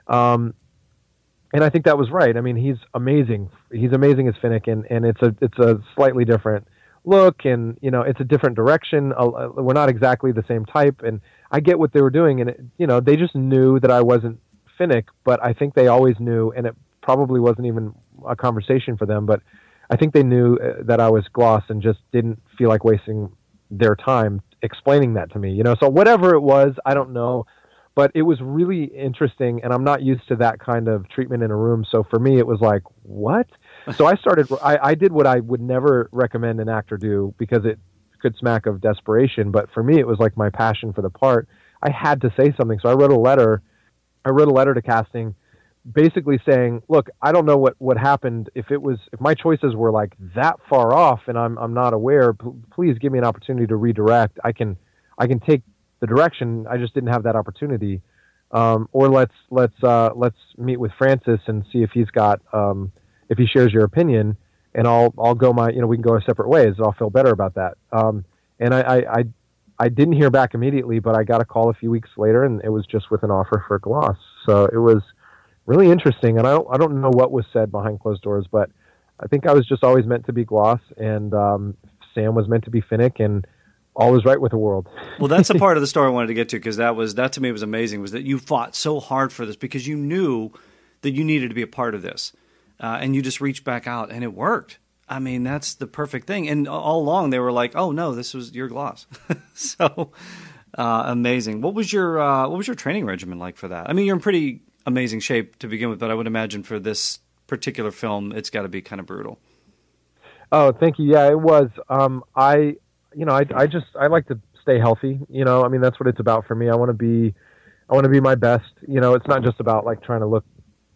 I think that was right. I mean, he's amazing. He's amazing as Finnick, and it's a slightly different look, and it's a different direction. We're not exactly the same type, and I get what they were doing, and they just knew that I wasn't Finnick, but I think they always knew, and it probably wasn't even a conversation for them, but I think they knew that I was Gloss and just didn't feel like wasting their time explaining that to me. So whatever it was, I don't know, but it was really interesting, and I'm not used to that kind of treatment in a room. So for me, it was like, what? So I did what I would never recommend an actor do, because it could smack of desperation. But for me, it was like my passion for the part. I had to say something. So I wrote a letter to casting, basically saying, look, I don't know what happened. If my choices were like that far off and I'm not aware, please give me an opportunity to redirect. I can take the direction. I just didn't have that opportunity. Or let's meet with Francis and see if he's got, if he shares your opinion, and I'll go we can go our separate ways. I'll feel better about that. And I didn't hear back immediately, but I got a call a few weeks later, and it was just with an offer for Gloss. So it was really interesting. And I don't know what was said behind closed doors, but I think I was just always meant to be Gloss, and Sam was meant to be Finnick, and all is right with the world. Well, that's the part of the story I wanted to get to, because that to me was amazing, was that you fought so hard for this because you knew that you needed to be a part of this. And you just reached back out, and it worked. I mean, that's the perfect thing. And all along, they were like, "Oh no, this was your Gloss." So amazing. What was your training regimen like for that? I mean, you're in pretty amazing shape to begin with, but I would imagine for this particular film, it's got to be kind of brutal. Oh, thank you. Yeah, it was. I like to stay healthy. I mean, that's what it's about for me. I want to be my best. It's not just about like trying to look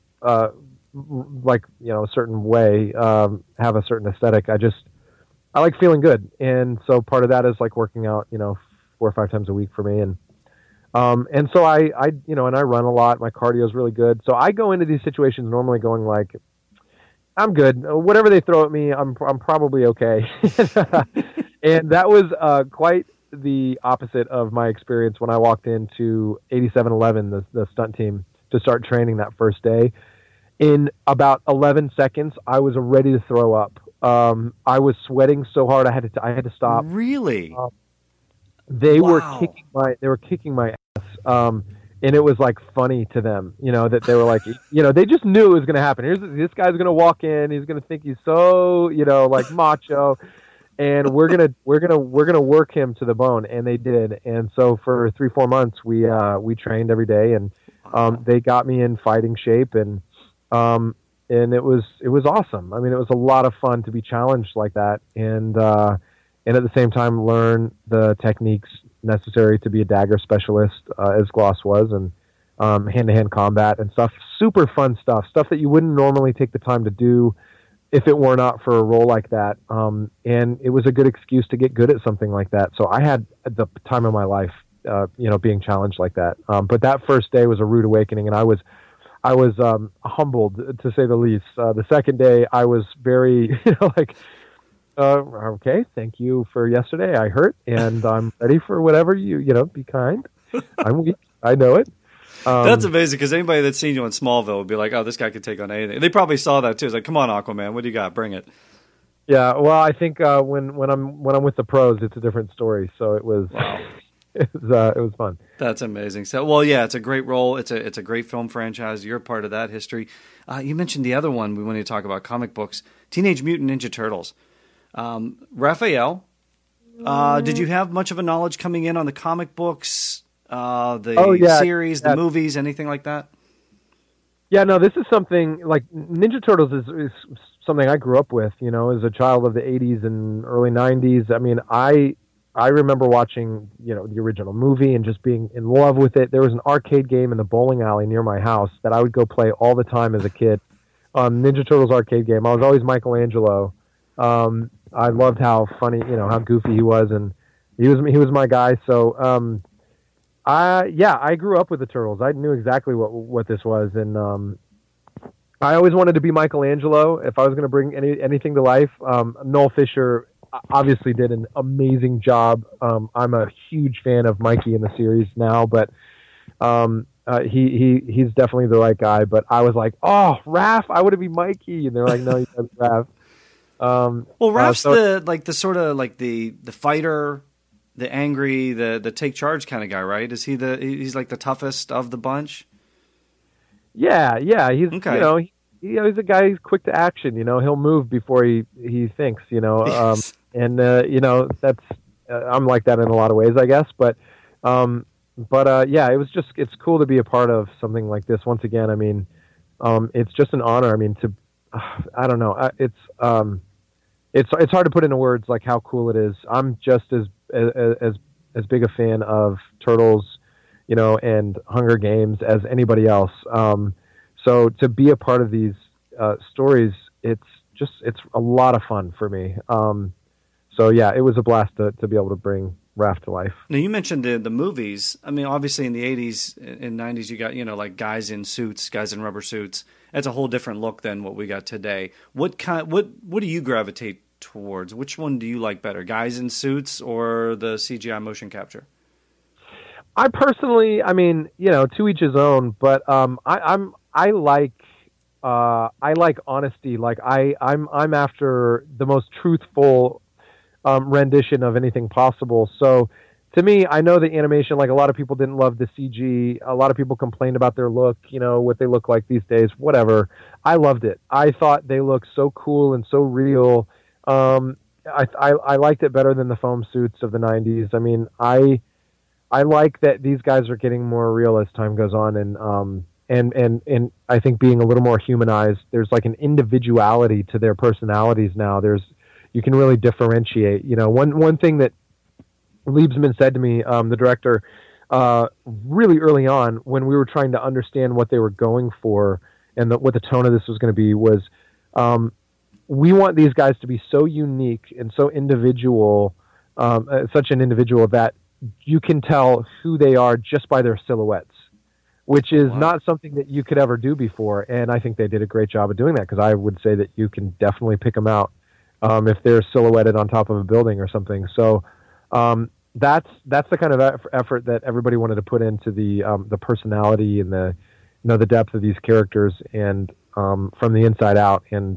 like a certain way, have a certain aesthetic. I like feeling good, and so part of that is like working out 4 or 5 times a week for me, and so I and I run a lot. My cardio is really good, so I go into these situations normally going like, I'm good. Whatever they throw at me, I'm probably okay. And that was quite the opposite of my experience when I walked into 8711, the stunt team, to start training that first day. In about 11 seconds, I was ready to throw up. I was sweating so hard I had to stop. Really? They were kicking my ass. And it was like funny to them, that they were like, they just knew it was going to happen. This guy's going to walk in. He's going to think he's so, like macho, and we're going to work him to the bone. And they did. And so for 3-4 months, we trained every day, and they got me in fighting shape, and it was awesome. I mean, it was a lot of fun to be challenged like that. And at the same time, learn the techniques necessary to be a dagger specialist, as Gloss was, and hand-to-hand combat and stuff. Super fun stuff that you wouldn't normally take the time to do if it were not for a role like that. And it was a good excuse to get good at something like that. So I had the time of my life, being challenged like that. But that first day was a rude awakening, and I was humbled, to say the least. The second day, I was very, okay, thank you for yesterday. I hurt, and I'm ready for whatever be kind. I'm weak. I know it. That's amazing, because anybody that's seen you in Smallville would be like, oh, this guy could take on anything. They probably saw that too. It's like, come on, Aquaman, what do you got? Bring it. Yeah, well, I think when I'm with the pros, it's a different story. So it was, wow. It was fun. That's amazing. So, well, yeah, it's a great role. It's a great film franchise. You're a part of that history. You mentioned the other one we wanted to talk about, comic books, Teenage Mutant Ninja Turtles. Raphael, did you have much of a knowledge coming in on the comic books, series, the movies, anything like that? Yeah, no, this is something like Ninja Turtles is something I grew up with, as a child of the 80s and early 90s. I mean, I remember watching, the original movie and just being in love with it. There was an arcade game in the bowling alley near my house that I would go play all the time as a kid. Ninja Turtles arcade game. I was always Michelangelo. I loved how funny, how goofy he was, and he was my guy. So, I grew up with the Turtles. I knew exactly what this was, and I always wanted to be Michelangelo if I was going to bring anything to life. Noel Fisher obviously did an amazing job. I'm a huge fan of Mikey in the series now, but he's definitely the right guy. But I was like, oh, Raph, I want to be Mikey, and they're like, no, you got to be Raph. Well, Raph's the fighter, the angry, the take charge kind of guy, right? Is he he's like the toughest of the bunch? Yeah, he's okay. He's a guy who's quick to action. He'll move before he thinks. Yes. And that's I'm like that in a lot of ways, I guess. But it's cool to be a part of something like this. Once again, I mean, it's just an honor. I mean, I don't know. It's hard to put into words like how cool it is. I'm just as big a fan of Turtles, and Hunger Games as anybody else. So to be a part of these stories, it's a lot of fun for me. So yeah, it was a blast to be able to bring Raph to life. Now you mentioned the movies. I mean, obviously in the 80s and 90s, you got like guys in suits, guys in rubber suits. It's a whole different look than what we got today. What do you gravitate towards? Which one do you like better, guys in suits or the CGI motion capture? I personally, I mean, to each his own, but I like honesty. Like I'm after the most truthful rendition of anything possible. So to me, I know the animation, like a lot of people didn't love the CG. A lot of people complained about their look, what they look like these days, whatever. I loved it. I thought they looked so cool and so real. I liked it better than the foam suits of the 90s. I mean, I like that these guys are getting more real as time goes on, and I think being a little more humanized. There's like an individuality to their personalities now. You can really differentiate. One thing that Liebsman said to me, the director, really early on when we were trying to understand what they were going for and what the tone of this was going to be was, we want these guys to be so unique and so individual, such an individual that you can tell who they are just by their silhouettes, which is not something that you could ever do before. And I think they did a great job of doing that, because I would say that you can definitely pick them out if they're silhouetted on top of a building or something. So that's the kind of effort that everybody wanted to put into the personality and the depth of these characters, and from the inside out. And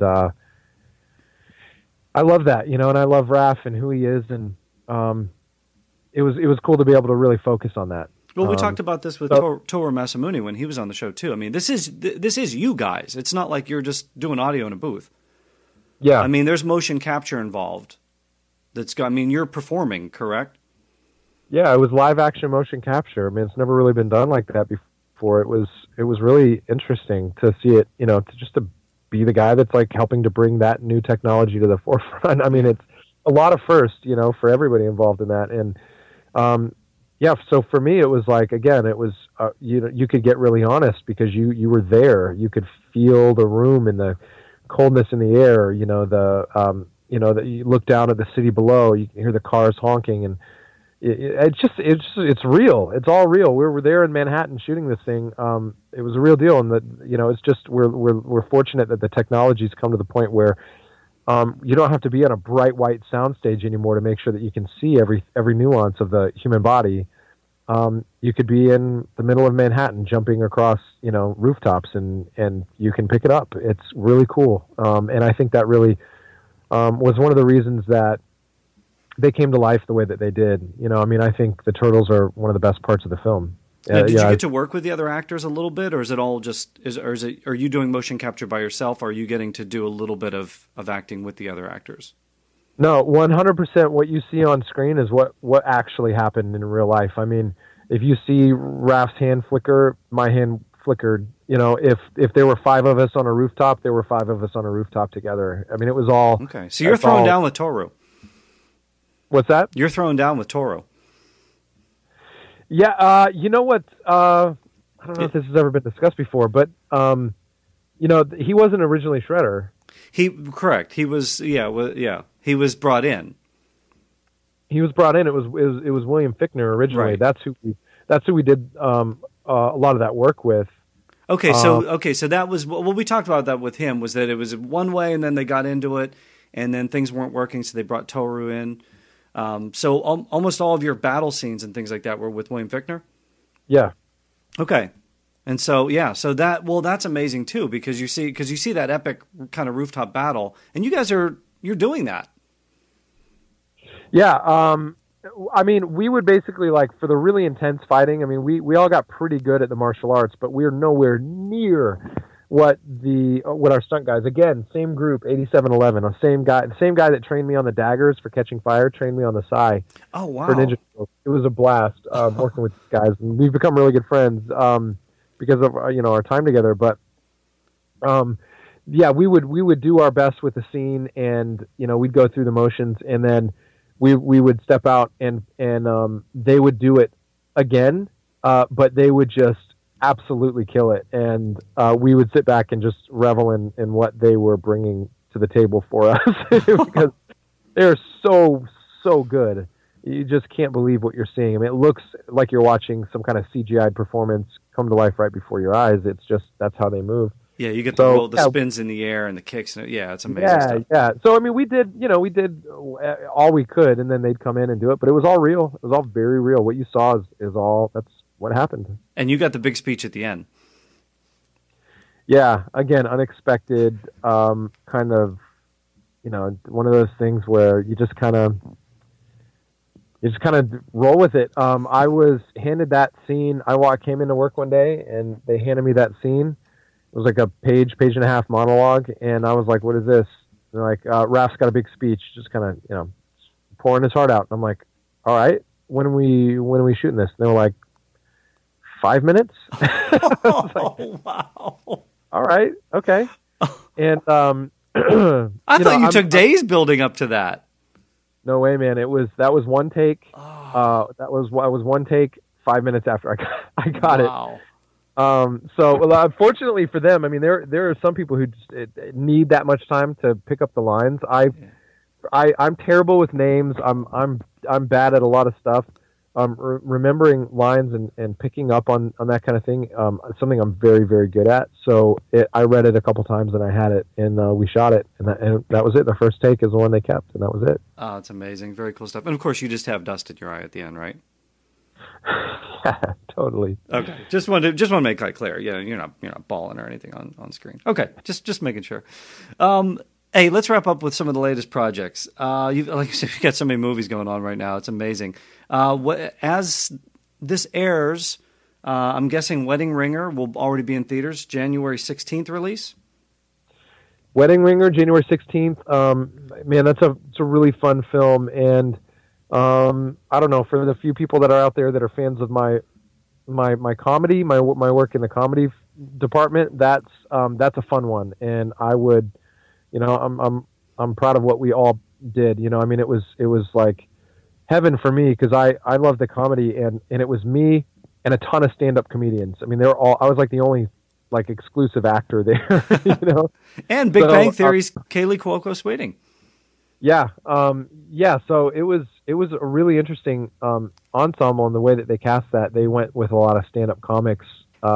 I love that, and I love Raph and who he is, and it was cool to be able to really focus on that. Well, we talked about this with Toru Masamune when he was on the show too. I mean, this is you guys. It's not like you're just doing audio in a booth. Yeah. I mean, there's motion capture involved. You're performing, correct? Yeah, it was live action motion capture. I mean, it's never really been done like that before. It was really interesting to see it, to be the guy that's like helping to bring that new technology to the forefront. I mean, it's a lot of firsts, for everybody involved in that. And, so for me, it was like, again, it was, you could get really honest because you were there. You could feel the room and the coldness in the air, that you look down at the city below, you can hear the cars honking, and it's real. It's all real. We were there in Manhattan shooting this thing. It was a real deal. And it's just, we're fortunate that the technology's come to the point where, you don't have to be on a bright white soundstage anymore to make sure that you can see every nuance of the human body. You could be in the middle of Manhattan jumping across, rooftops, and you can pick it up. It's really cool. And I think that really was one of the reasons that they came to life the way that they did. I think the Turtles are one of the best parts of the film. Did you get to work with the other actors a little bit, or is it all just are you doing motion capture by yourself, or are you getting to do a little bit of acting with the other actors? No, 100% what you see on screen is what actually happened in real life. I mean, if you see Raph's hand flicker, my hand flickered. If there were 5 of us on a rooftop, there were 5 of us on a rooftop together. I mean, it was all... Okay, so you're throwing down with Toru. What's that? You're throwing down with Toro. Yeah, you know what? I don't know if this has ever been discussed before, but he wasn't originally Shredder. Correct. He was. Yeah. He was brought in. He was brought in. It was William Fichtner originally. Right. That's who we did a lot of that work with. Okay, so that was what we talked about that with him, was that it was one way and then they got into it and then things weren't working, so they brought Toru in. So almost all of your battle scenes and things like that were with William Fichtner? Yeah. Okay. And so that's amazing too, because you see that epic kind of rooftop battle, and you're doing that. Yeah, I mean, we would basically, like, for the really intense fighting, I mean, we all got pretty good at the martial arts, but we're nowhere near what our stunt guys, again, same group, 8711, same guy that trained me on the daggers for catching fire, trained me on the sai. Oh, wow. For Ninja Turtles. It was a blast working with these guys, and we've become really good friends because of our time together. But yeah, we would do our best with the scene, and we'd go through the motions, and then we would step out, and they would do it again, but they would just absolutely kill it, and we would sit back and just revel in what they were bringing to the table for us because they're so good. You just can't believe what you're seeing. I mean, it looks like you're watching some kind of CGI performance come to life right before your eyes. It's just, that's how they move. Yeah, you get the spins in the air and the kicks. Yeah, it's amazing stuff. Yeah. So, I mean, we did all we could, and then they'd come in and do it, but it was all real. It was all very real. What you saw is all, that's what happened. And you got the big speech at the end. Yeah, again, unexpected, kind of, one of those things where you just kind of roll with it. I was handed that scene. I came into work one day, and they handed me that scene. It was like a page and a half monologue, and I was like, "What is this?" And they're like, "Raph's got a big speech, just kind of, pouring his heart out." And I'm like, "All right, when are we shooting this?" And they were like, 5 minutes. Oh, wow! All right, okay. And I thought you took days building up to that. No way, man! That was one take. That was one take. 5 minutes after I got wow. it. So unfortunately for them, I mean, there are some people who just need that much time to pick up the lines. I'm terrible with names. I'm bad at a lot of stuff. Remembering lines and picking up on that kind of thing, something I'm very, very good at. So I read it a couple times and I had it, and we shot it, and that was it. The first take is the one they kept, and that was it. Oh, it's amazing. Very cool stuff. And of course, you just have dust in your eye at the end, right? Yeah, totally. Okay, just want to make that clear. Yeah, you're not balling or anything on screen. Okay, just making sure. Hey, let's wrap up with some of the latest projects. Like you said, you've got so many movies going on right now. It's amazing. As this airs, I'm guessing Wedding Ringer will already be in theaters. January 16th release. Wedding Ringer, January 16th. Man, it's a really fun film, and I don't know, for the few people that are out there that are fans of my comedy, my work in the comedy department, that's a fun one, and I would, I'm proud of what we all did. I mean, it was like heaven for me, because I love the comedy, and it was me and a ton of stand-up comedians. I mean, I was like the only like exclusive actor there, And Big Bang Theory's Kaylee Cuoco Sweeting. Yeah. So it was a really interesting ensemble in the way that they cast that. They went with a lot of stand-up comics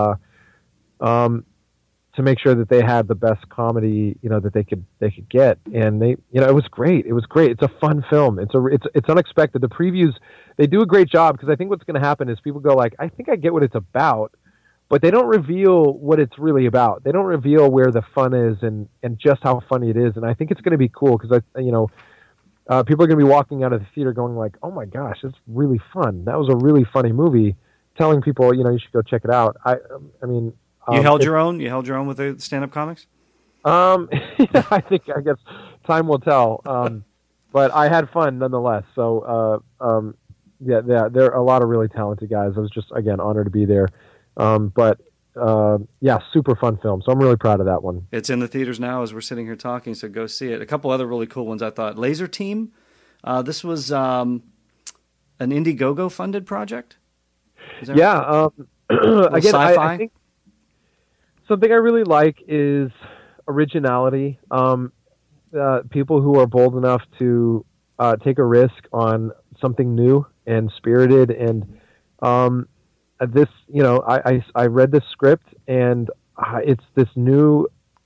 to make sure that they had the best comedy, that they could get. And they, it was great. It was great. It's a fun film. It's unexpected. The previews, they do a great job, because I think what's going to happen is people go like, I think I get what it's about, but they don't reveal what it's really about. They don't reveal where the fun is and just how funny it is. And I think it's going to be cool, because people are going to be walking out of the theater going like, "Oh my gosh, it's really fun. That was a really funny movie." Telling people, you should go check it out. I mean, you held your own. You held your own with the stand-up comics. I guess time will tell. But I had fun nonetheless. So yeah, there are a lot of really talented guys. I was just, again, honored to be there. But yeah, super fun film. So I'm really proud of that one. It's in the theaters now as we're sitting here talking, so go see it. A couple other really cool ones I thought. Laser Team, This was an Indiegogo funded project. Is that Yeah. right? Again, Sci-fi? I think something I really like is originality. People who are bold enough to take a risk on something new and spirited. And this, I read this script, and it's this new,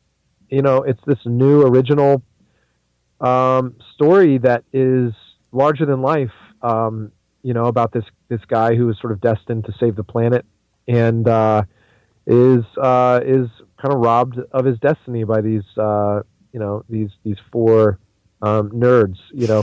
original story that is larger than life. About this guy who is sort of destined to save the planet, and is kind of robbed of his destiny by these these four nerds,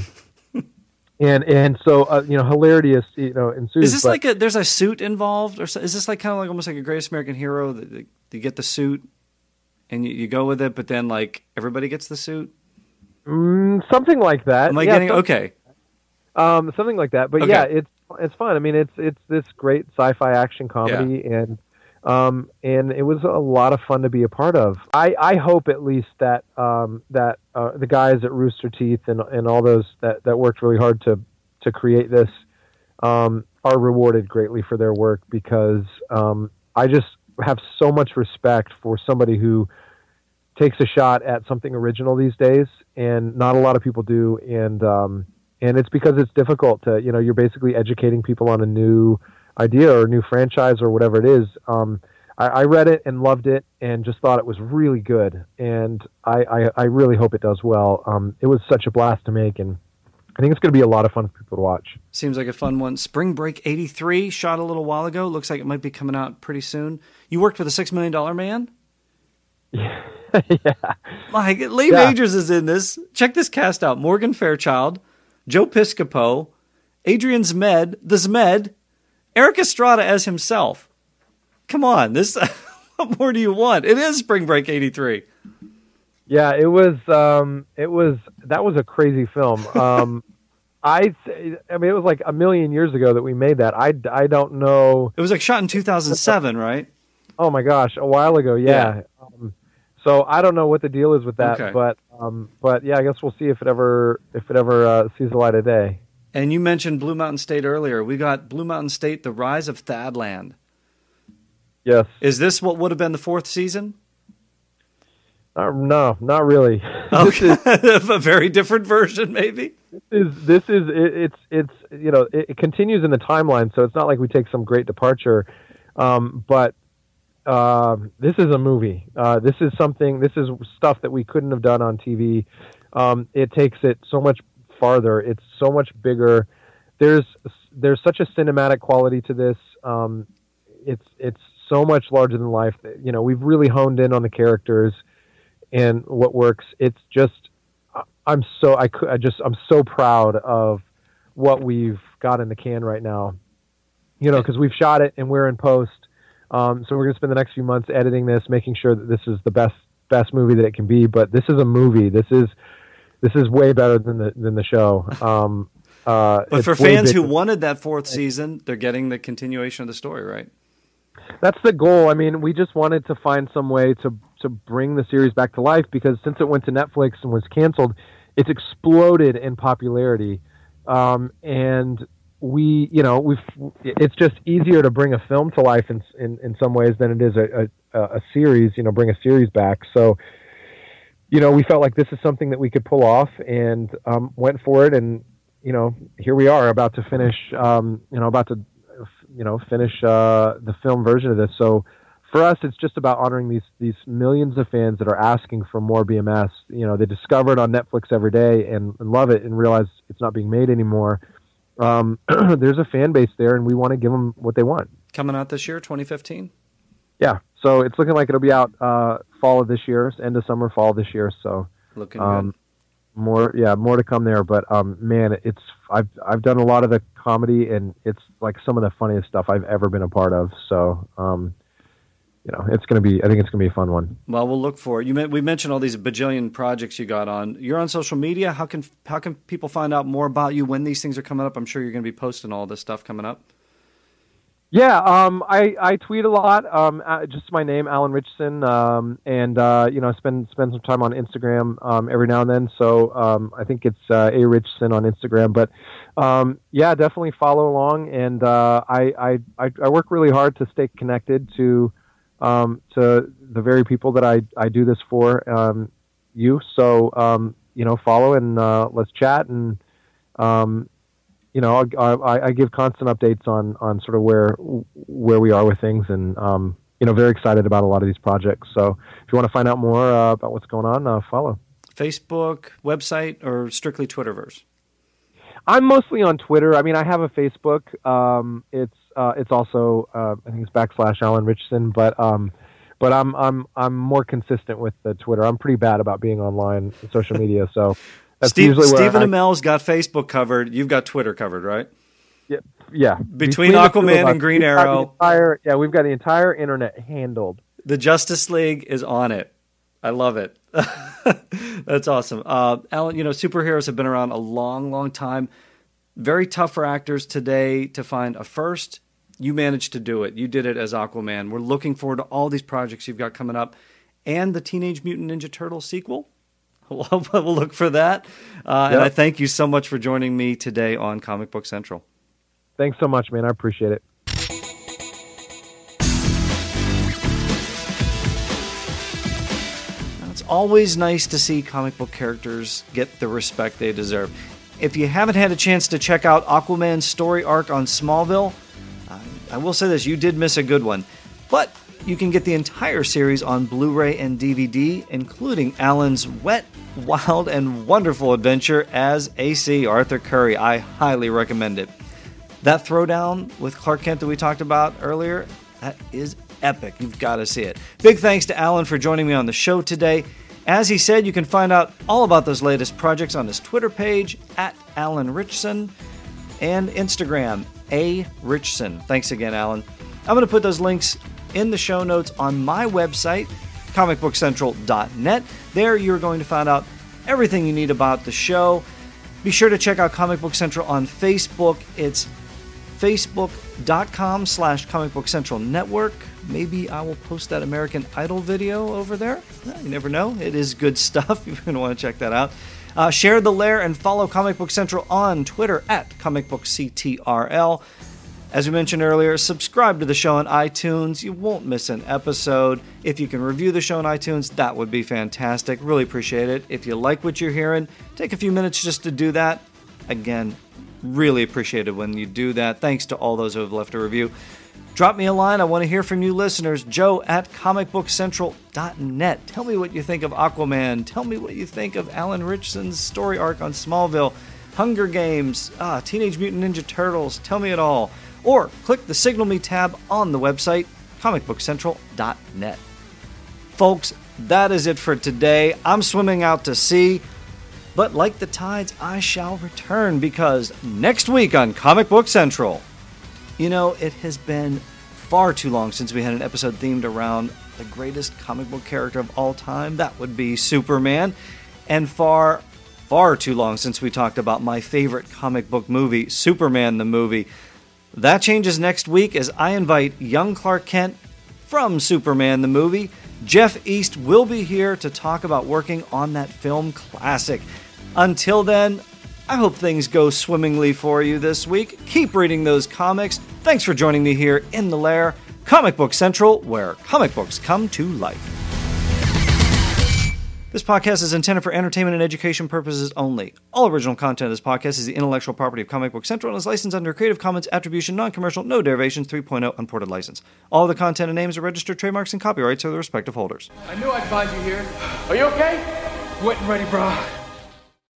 and so hilarity ensues. Is this like there's a suit involved, or is this like kind of like almost like a Greatest American Hero that you get the suit and you go with it, but then like everybody gets the suit? Something like that. Am I getting okay? Something like that. But Okay. yeah, it's fun. I mean, it's this great sci-fi action comedy, and it was a lot of fun to be a part of. I hope at least that the guys at Rooster Teeth and all those that worked really hard to create this are rewarded greatly for their work, because I just have so much respect for somebody who takes a shot at something original these days, and not a lot of people do. And it's because it's difficult to, you're basically educating people on a new idea or a new franchise or whatever it is. I read it and loved it and just thought it was really good. And I really hope it does well. It was such a blast to make, and I think it's going to be a lot of fun for people to watch. Seems like a fun one. Spring Break 83, shot a little while ago. Looks like it might be coming out pretty soon. You worked with a $6 Million Man? Yeah. Like, Lee Majors is in this. Check this cast out. Morgan Fairchild, Joe Piscopo, Adrian Zmed, the Zmed, Eric Estrada as himself. Come on, this. What more do you want? It is Spring Break '83. Yeah, it was. That was a crazy film. I mean, it was like a million years ago that we made that. I don't know. It was like shot in 2007, right? Oh my gosh, a while ago. Yeah. So I don't know what the deal is with that, Okay. but yeah, I guess we'll see if it ever sees the light of day. And you mentioned Blue Mountain State earlier. We got Blue Mountain State: The Rise of Thadland. Yes. Is this what would have been the fourth season? No, not really. Okay. A very different version, maybe. It continues in the timeline, so it's not like we take some great departure. But this is a movie. This is stuff that we couldn't have done on TV. It takes it so much farther. It's so much bigger. There's such a cinematic quality to this. It's so much larger than life. We've really honed in on the characters and what works. It's just, I'm so proud of what we've got in the can right now. Because we've shot it and we're in post. So we're going to spend the next few months editing this, making sure that this is the best movie that it can be. But this is a movie. This is way better than the show. But for fans who wanted that fourth season, they're getting the continuation of the story, right? That's the goal. I mean, we just wanted to find some way to bring the series back to life, because since it went to Netflix and was canceled, it's exploded in popularity. And it's just easier to bring a film to life in some ways than it is a series, bring a series back. So, we felt like this is something that we could pull off, and went for it. And, here we are about to finish, finish the film version of this. So for us, it's just about honoring these millions of fans that are asking for more BMS. They discover it on Netflix every day and love it and realize it's not being made anymore. There's a fan base there, and we want to give them what they want. Coming out this year, 2015? Yeah. So it's looking like it'll be out fall of this year, end of summer, fall of this year. So looking good. More to come there. But man, I've done a lot of the comedy, and it's like some of the funniest stuff I've ever been a part of. So I think it's gonna be a fun one. Well, we'll look for it. We mentioned all these bajillion projects you got on. You're on social media. How can people find out more about you when these things are coming up? I'm sure you're going to be posting all this stuff coming up. Yeah, I tweet a lot. Just my name, Alan Richardson, and spend some time on Instagram every now and then. So I think it's A Richardson on Instagram. But yeah, definitely follow along. And I work really hard to stay connected to the very people that I do this for. You. So follow and let's chat and. I give constant updates on sort of where we are with things, and very excited about a lot of these projects. So if you want to find out more about what's going on, follow. Facebook, website, or strictly Twitterverse? I'm mostly on Twitter. I mean, I have a Facebook. It's also I think it's /Alan Richardson, but I'm more consistent with the Twitter. I'm pretty bad about being online social media, so. Stephen Amell's got Facebook covered. You've got Twitter covered, right? Yeah. Between Aquaman and Green Arrow. We've got the entire internet handled. The Justice League is on it. I love it. That's awesome. Alan, superheroes have been around a long, long time. Very tough for actors today to find a first. You managed to do it. You did it as Aquaman. We're looking forward to all these projects you've got coming up. And the Teenage Mutant Ninja Turtles sequel. We'll look for that. And I thank you so much for joining me today on Comic Book Central. Thanks so much, man. I appreciate it. It's always nice to see comic book characters get the respect they deserve. If you haven't had a chance to check out Aquaman's story arc on Smallville, I will say this, you did miss a good one. But you can get the entire series on Blu-ray and DVD, including Alan's wet, wild, and wonderful adventure as AC Arthur Curry. I highly recommend it. That throwdown with Clark Kent that we talked about earlier, that is epic. You've got to see it. Big thanks to Alan for joining me on the show today. As he said, you can find out all about those latest projects on his Twitter page, @Alan Richardson, and Instagram, A Richardson. Thanks again, Alan. I'm going to put those links in the show notes on my website, comicbookcentral.net. There you're going to find out everything you need about the show. Be sure to check out Comic Book Central on Facebook. It's facebook.com/Comic Book Central Network. Maybe I will post that American Idol video over there. You never know. It is good stuff. You're going to want to check that out. Share the lair and follow Comic Book Central on Twitter @ComicBookCTRL. As we mentioned earlier, subscribe to the show on iTunes. You won't miss an episode. If you can review the show on iTunes, that would be fantastic. Really appreciate it. If you like what you're hearing, take a few minutes just to do that. Again, really appreciate it when you do that. Thanks to all those who have left a review. Drop me a line. I want to hear from you listeners. Joe@comicbookcentral.net. Tell me what you think of Aquaman. Tell me what you think of Alan Richardson's story arc on Smallville, Hunger Games, Teenage Mutant Ninja Turtles. Tell me it all. Or click the Signal Me tab on the website, comicbookcentral.net. Folks, that is it for today. I'm swimming out to sea, but like the tides, I shall return because next week on Comic Book Central, it has been far too long since we had an episode themed around the greatest comic book character of all time. That would be Superman. And far, far too long since we talked about my favorite comic book movie, Superman the movie. That changes next week as I invite young Clark Kent from Superman the movie. Jeff East will be here to talk about working on that film classic. Until then, I hope things go swimmingly for you this week. Keep reading those comics. Thanks for joining me here in the lair, Comic Book Central, where comic books come to life. This podcast is intended for entertainment and education purposes only. All original content of this podcast is the intellectual property of Comic Book Central and is licensed under a Creative Commons Attribution, Non-Commercial, No Derivations 3.0 Unported License. All of the content and names are registered trademarks and copyrights of the respective holders. I knew I'd find you here. Are you okay? Wet and ready, brah.